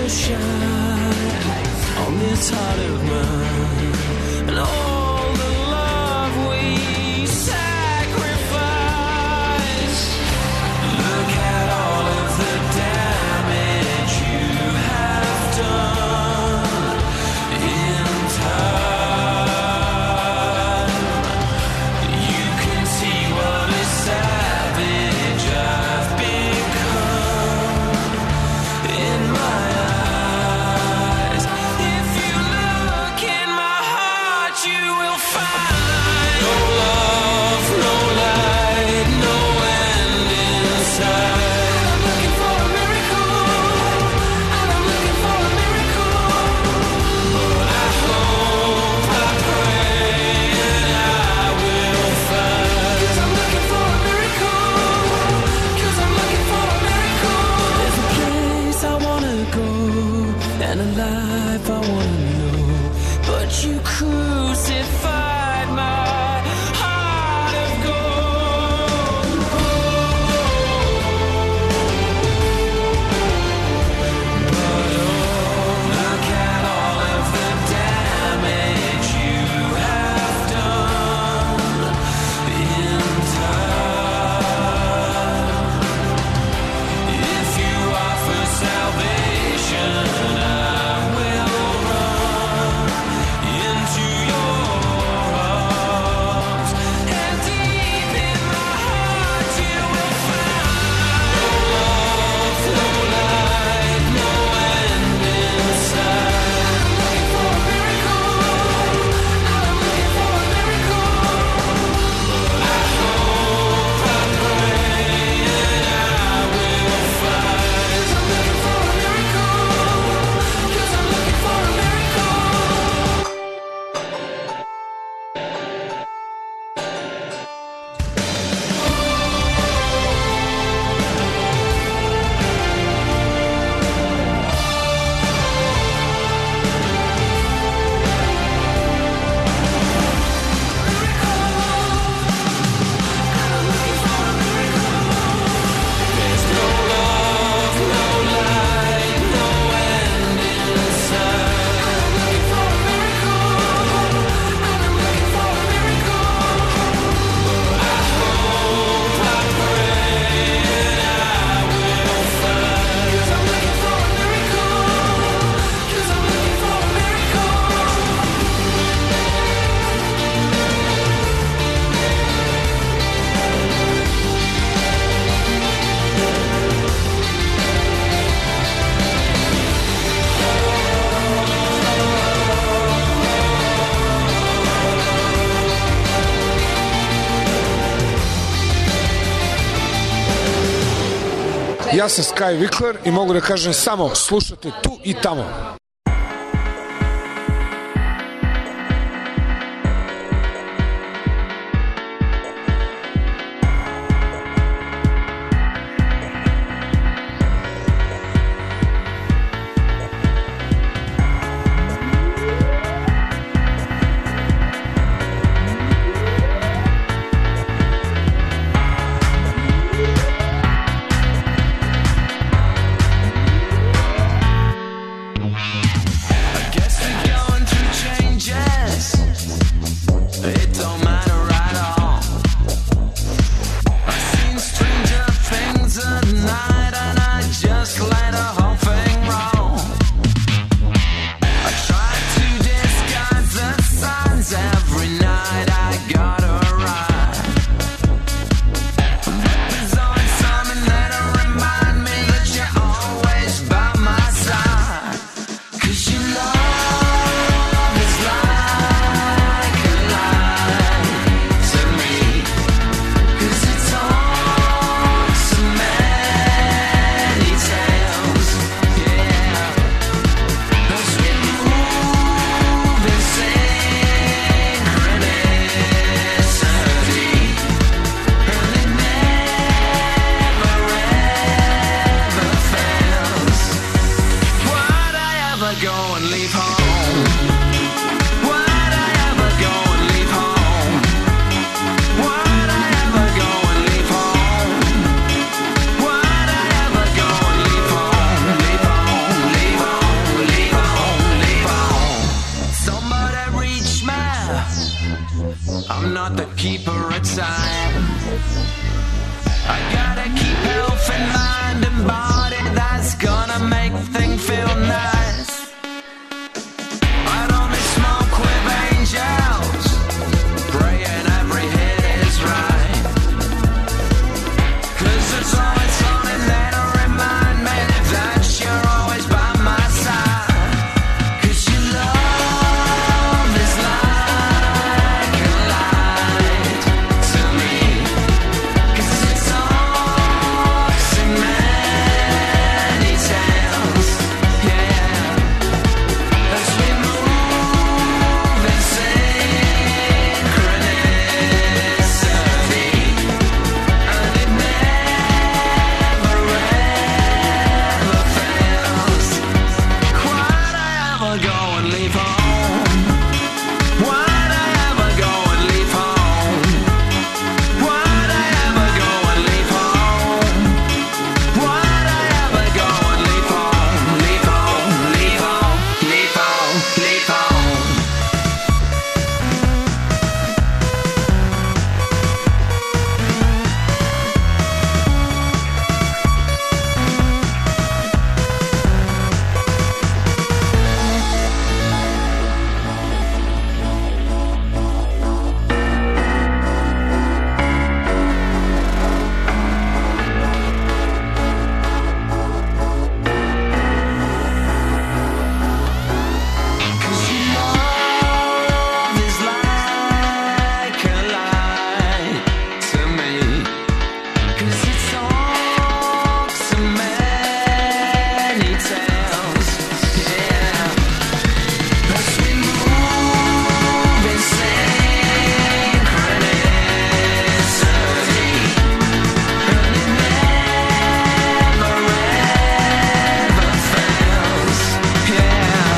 shine on this heart of mine, and all the love we sacrifice. Look at all of the damage you have done in time. You can see what a savage I've become in my eyes. If you look in my heart, you will find no love, no light, no end inside. I'm looking for a miracle, and I'm looking for a miracle. But I hope, I pray, and I will find. 'Cause I'm looking for a miracle, 'cause I'm looking for a miracle. There's a place I wanna go, and a life I wanna know, but you crucified my heart of gold. But look at all of the damage you have done in time. If you offer salvation, I will run into your arms, and deep in my heart you will find no love, no light, no end inside. I'm looking for a miracle, I'm looking for a miracle. But I hope, I pray, and I will find. 'Cause I'm looking for a miracle, 'cause I'm looking for a miracle. There's no love, no light, no end inside. I'm looking for a miracle, I'm looking for a miracle. But I hope, I pray, and I will find. 'Cause I'm looking for a miracle, 'cause I'm looking for a miracle. Ja sam Sky Vikler i mogu da kažem samo slušate tu i tamo. that keep her at time. I gotta keep health in mind and body, that's gonna make things feel nice. I only smoke with angels, praying every hit is right. 'Cause it's always something that'll remind me that you're always by my side. 'Cause your love is like a light to me. 'Cause it talks in many tales, yeah. As we move in synchronicity, and it never ever fails. Why'd I ever go and leave home? Why'd I ever go and leave home? Why'd I ever go and leave home? Why'd I ever go and leave home? Leave home, leave home, leave home, leave home. Love is like a light to me. 'Cause it talks in many tales, yeah. As we move in synchronicity, and it never ever fails, yeah.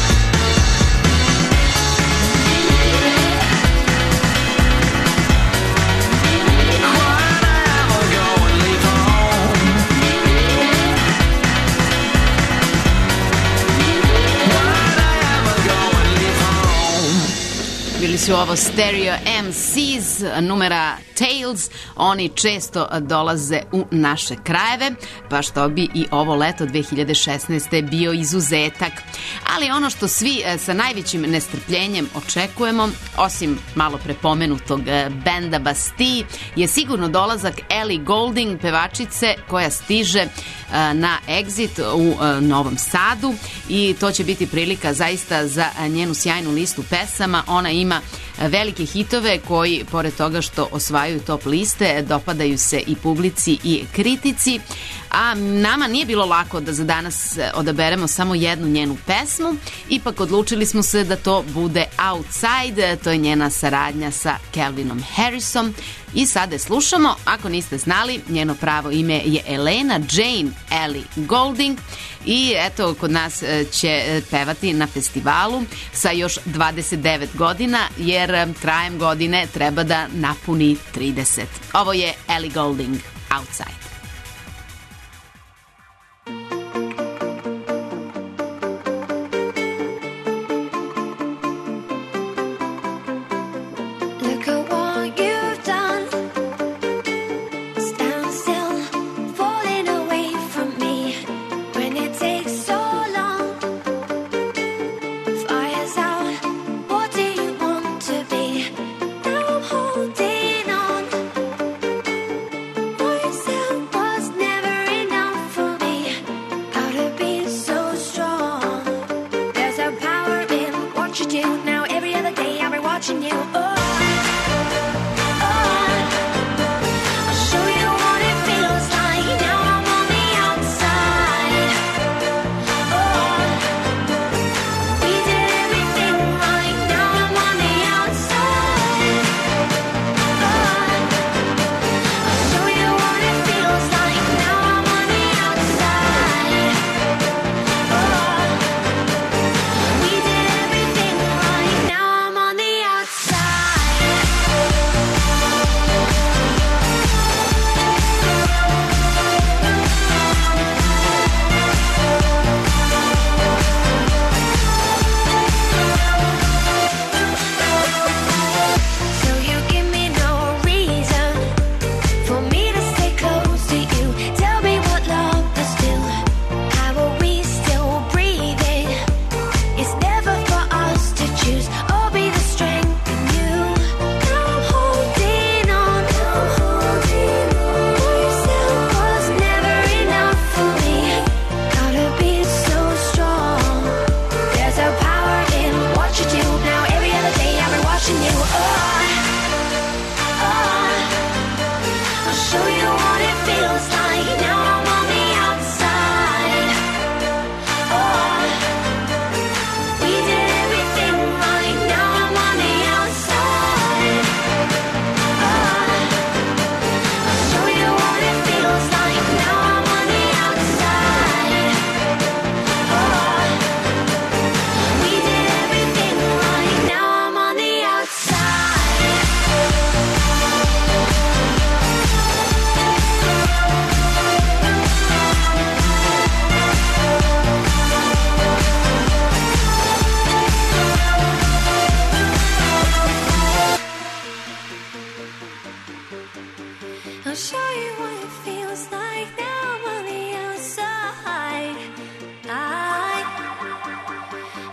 Bili su ovo Stereo MCs, numera Tales. Oni često dolaze u naše krajeve, pa što bi i ovo leto 2016. bio izuzetak. Ali ono što svi sa najvećim nestrpljenjem očekujemo, osim malo prepomenutog benda Bastille, je sigurno dolazak Ellie Goulding, pevačice koja stiže na Exit u Novom Sadu, i to će biti prilika zaista za njenu sjajnu listu pesama. Ona ima velike hitove koji, pored toga što osvajaju top liste, dopadaju se i publici i kritici. A nama nije bilo lako da za danas odaberemo samo jednu njenu pesmu. Ipak odlučili smo se da to bude Outside, to je njena saradnja sa Calvinom Harrisom. I sada je slušamo. Ako niste znali, njeno pravo ime je Elena Jane Ellie Goulding. I eto, kod nas će pevati na festivalu sa još 29 godina, jer krajem godine treba da napuni 30. Ovo je Ellie Goulding, Outside. Look at what you've done. Stand still, falling away from me. When it takes so long, fire's out. What do you want to be? Now I'm holding on. Myself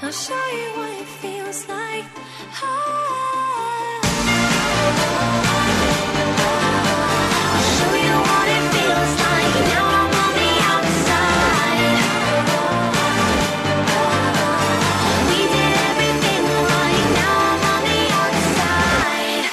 I'll show you what it feels like. I'll show you what it feels like. Now I'm on the outside. We did everything right. Now I'm on the outside.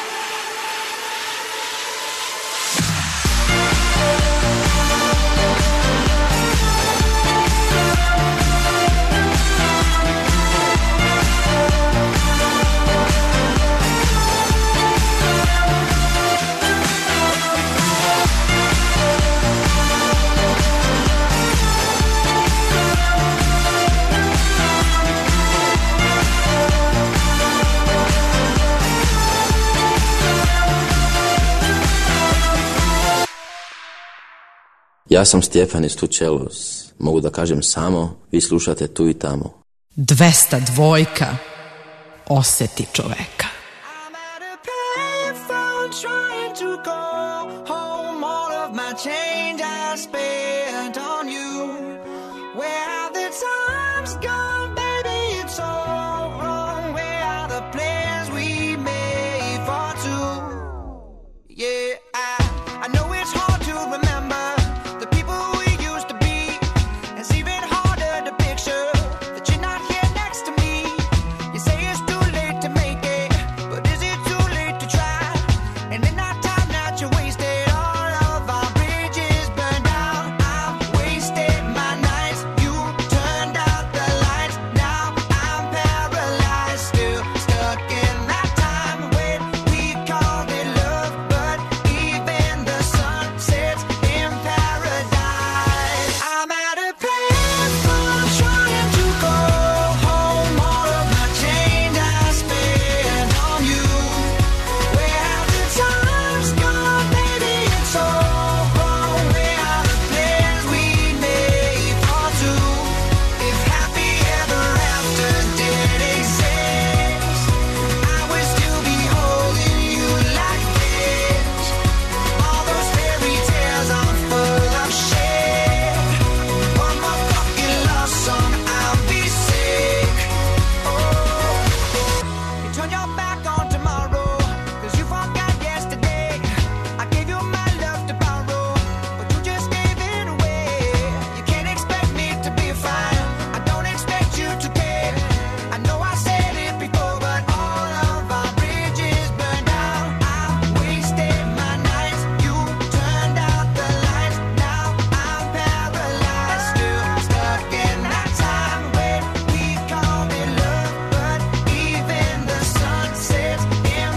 Ja sam Stjefan iz Tučelos. Mogu da kažem samo, vi slušate Tu i tamo. 202. Oseti čoveka. From trying to go home, all of my change I spent on you. Where have the times gone, baby? It's all wrong. Where are the plans we made for two? Yeah, I know it's hard to remember the people we used to be. It's even harder to picture that you're not here next to me. You say it's too late to make it, but is it too late to try? And in that time that you wasted, all of our bridges burned out. I've wasted my nights, you turned out the lights. Now I'm paralyzed, still stuck in that time when we called it love. But even the sun sets in paradise. I'm at a place from trying to go home. All of my change I spent on you. Where have the times gone, baby? It's all wrong. Where are the plans we made for two? If happy ever after did exist, I would still be holding you like this. All those fairy tales are full of shit. One more fucking love song, I'll be sick. You turn your back on tomorrow, 'cause you forgot yesterday. I gave you my love to borrow, but you just gave it away. You can't expect me to be fine, I don't expect you to care. I know I said it before, but all of our bridges burned out. I wasted my nights, you turned out the lights. Now I'm paralyzed, still stuck in that time when we called it love. But even the sun sets in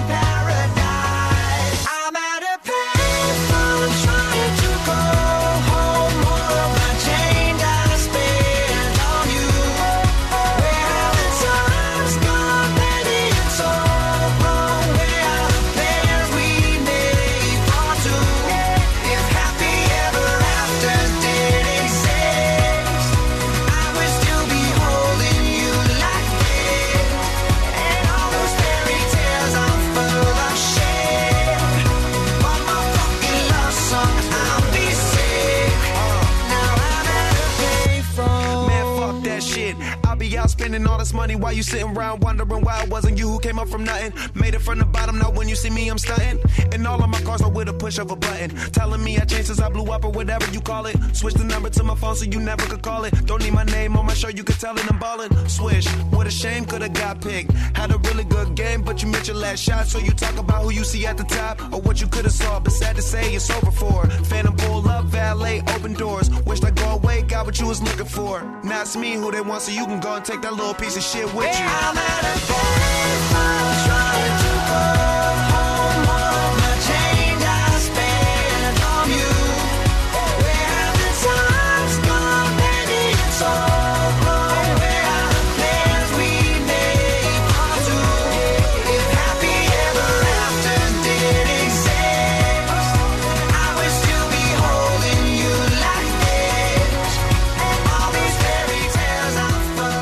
paradise. I'm at a place from trying to go home. All of my change I spent on you. Where have the times gone, baby? It's all wrong. Where are the plans we made for two? If happy ever after did exist, I would still be holding you like this. And all those fairy tales are full of shit. One more fucking love song, I'll be sick. Now I'm at a payphone. Man, fuck that shit. I'll be out spending all this money while you sitting around wondering why it wasn't you who came up from nothing. Made it from the bottom, now when you see me, I'm stunting. And all of my cars are with a push of a button. Telling me I changed since I blew up or whatever you call it. Switch the number to my phone so you never could call it. Don't need my name on my show, you could tell it I'm ballin'. Swish, what a shame, could've got picked. Had a really good game, but you missed your last shot. So you talk about who you see at the top or what you could've saw. But sad to say, it's over for. Phantom pull up, valet, open doors. Wished I go away, got what you was looking for. Now it's me who they want, so you can go and take that little piece of shit with you. I'm at a place from trying to go home. All of my change I spent on you. Where have the times gone, baby? It's all wrong. Where are the plans we made for two? If happy ever after did exist, I would still be holding you like this. And all these fairy tales are full of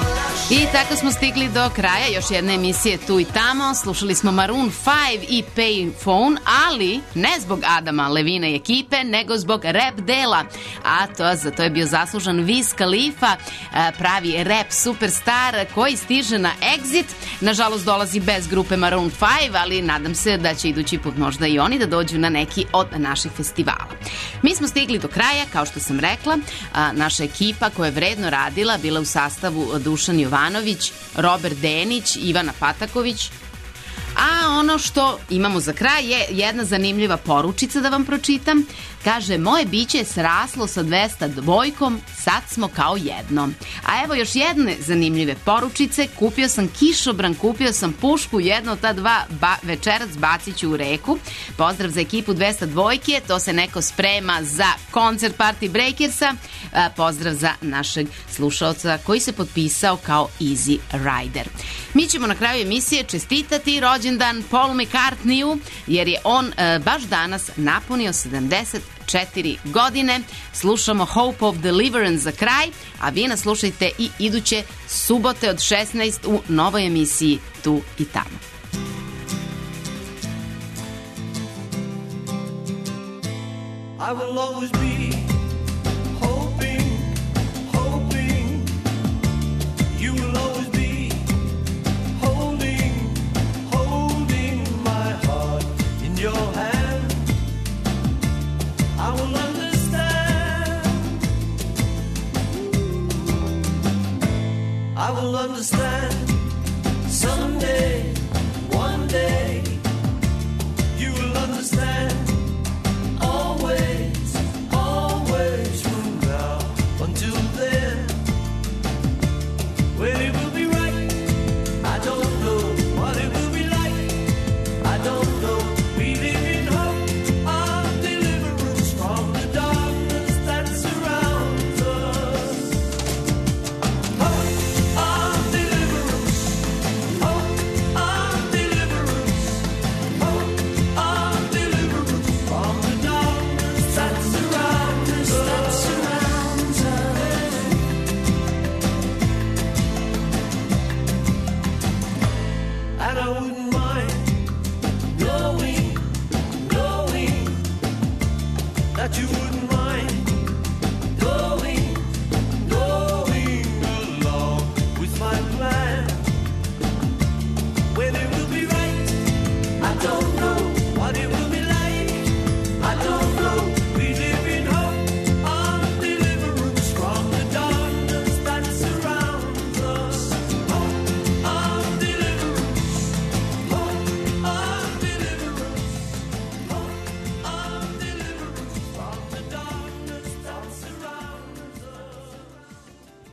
I tako smo stigli do kraja još jedne emisije Tu i tamo. Slušali smo Maroon 5 i Payphone, ali ne zbog Adama Levina i ekipe, nego zbog rap dela. A za to je bio zaslužan Wiz Khalifa, pravi rap superstar koji stiže na Exit. Nažalost dolazi bez grupe Maroon 5, ali nadam se da će idući put možda i oni da dođu na neki od naših festivala. Mi smo stigli do kraja, kao što sam rekla. Naša ekipa koja je vredno radila bila u sastavu Dušan Jovanović, Robert Denić, Ivana Pataković. A ono što imamo za kraj je jedna zanimljiva poručica da vam pročitam. Kaže, moje biće je sraslo sa 202, sad smo kao jedno. A evo još jedne zanimljive poručice. Kupio sam kišobran, kupio sam pušku, jedno od ta dva večerac bacit ću u reku. Pozdrav za ekipu 202, to se neko sprema za koncert Party Breakersa. Pozdrav za našeg slušaoca koji se potpisao kao Easy Rider. Mi ćemo na kraju emisije čestitati rođendan Paulu McCartneyu, jer je on baš danas napunio 74 godine. Slušamo Hope of Deliverance za kraj, a vi nas slušajte i iduće subote od 16 u novoj emisiji Tu i tamo. I will always be hoping, hoping. You will always be holding, holding my heart in your hand. I will understand. I will understand.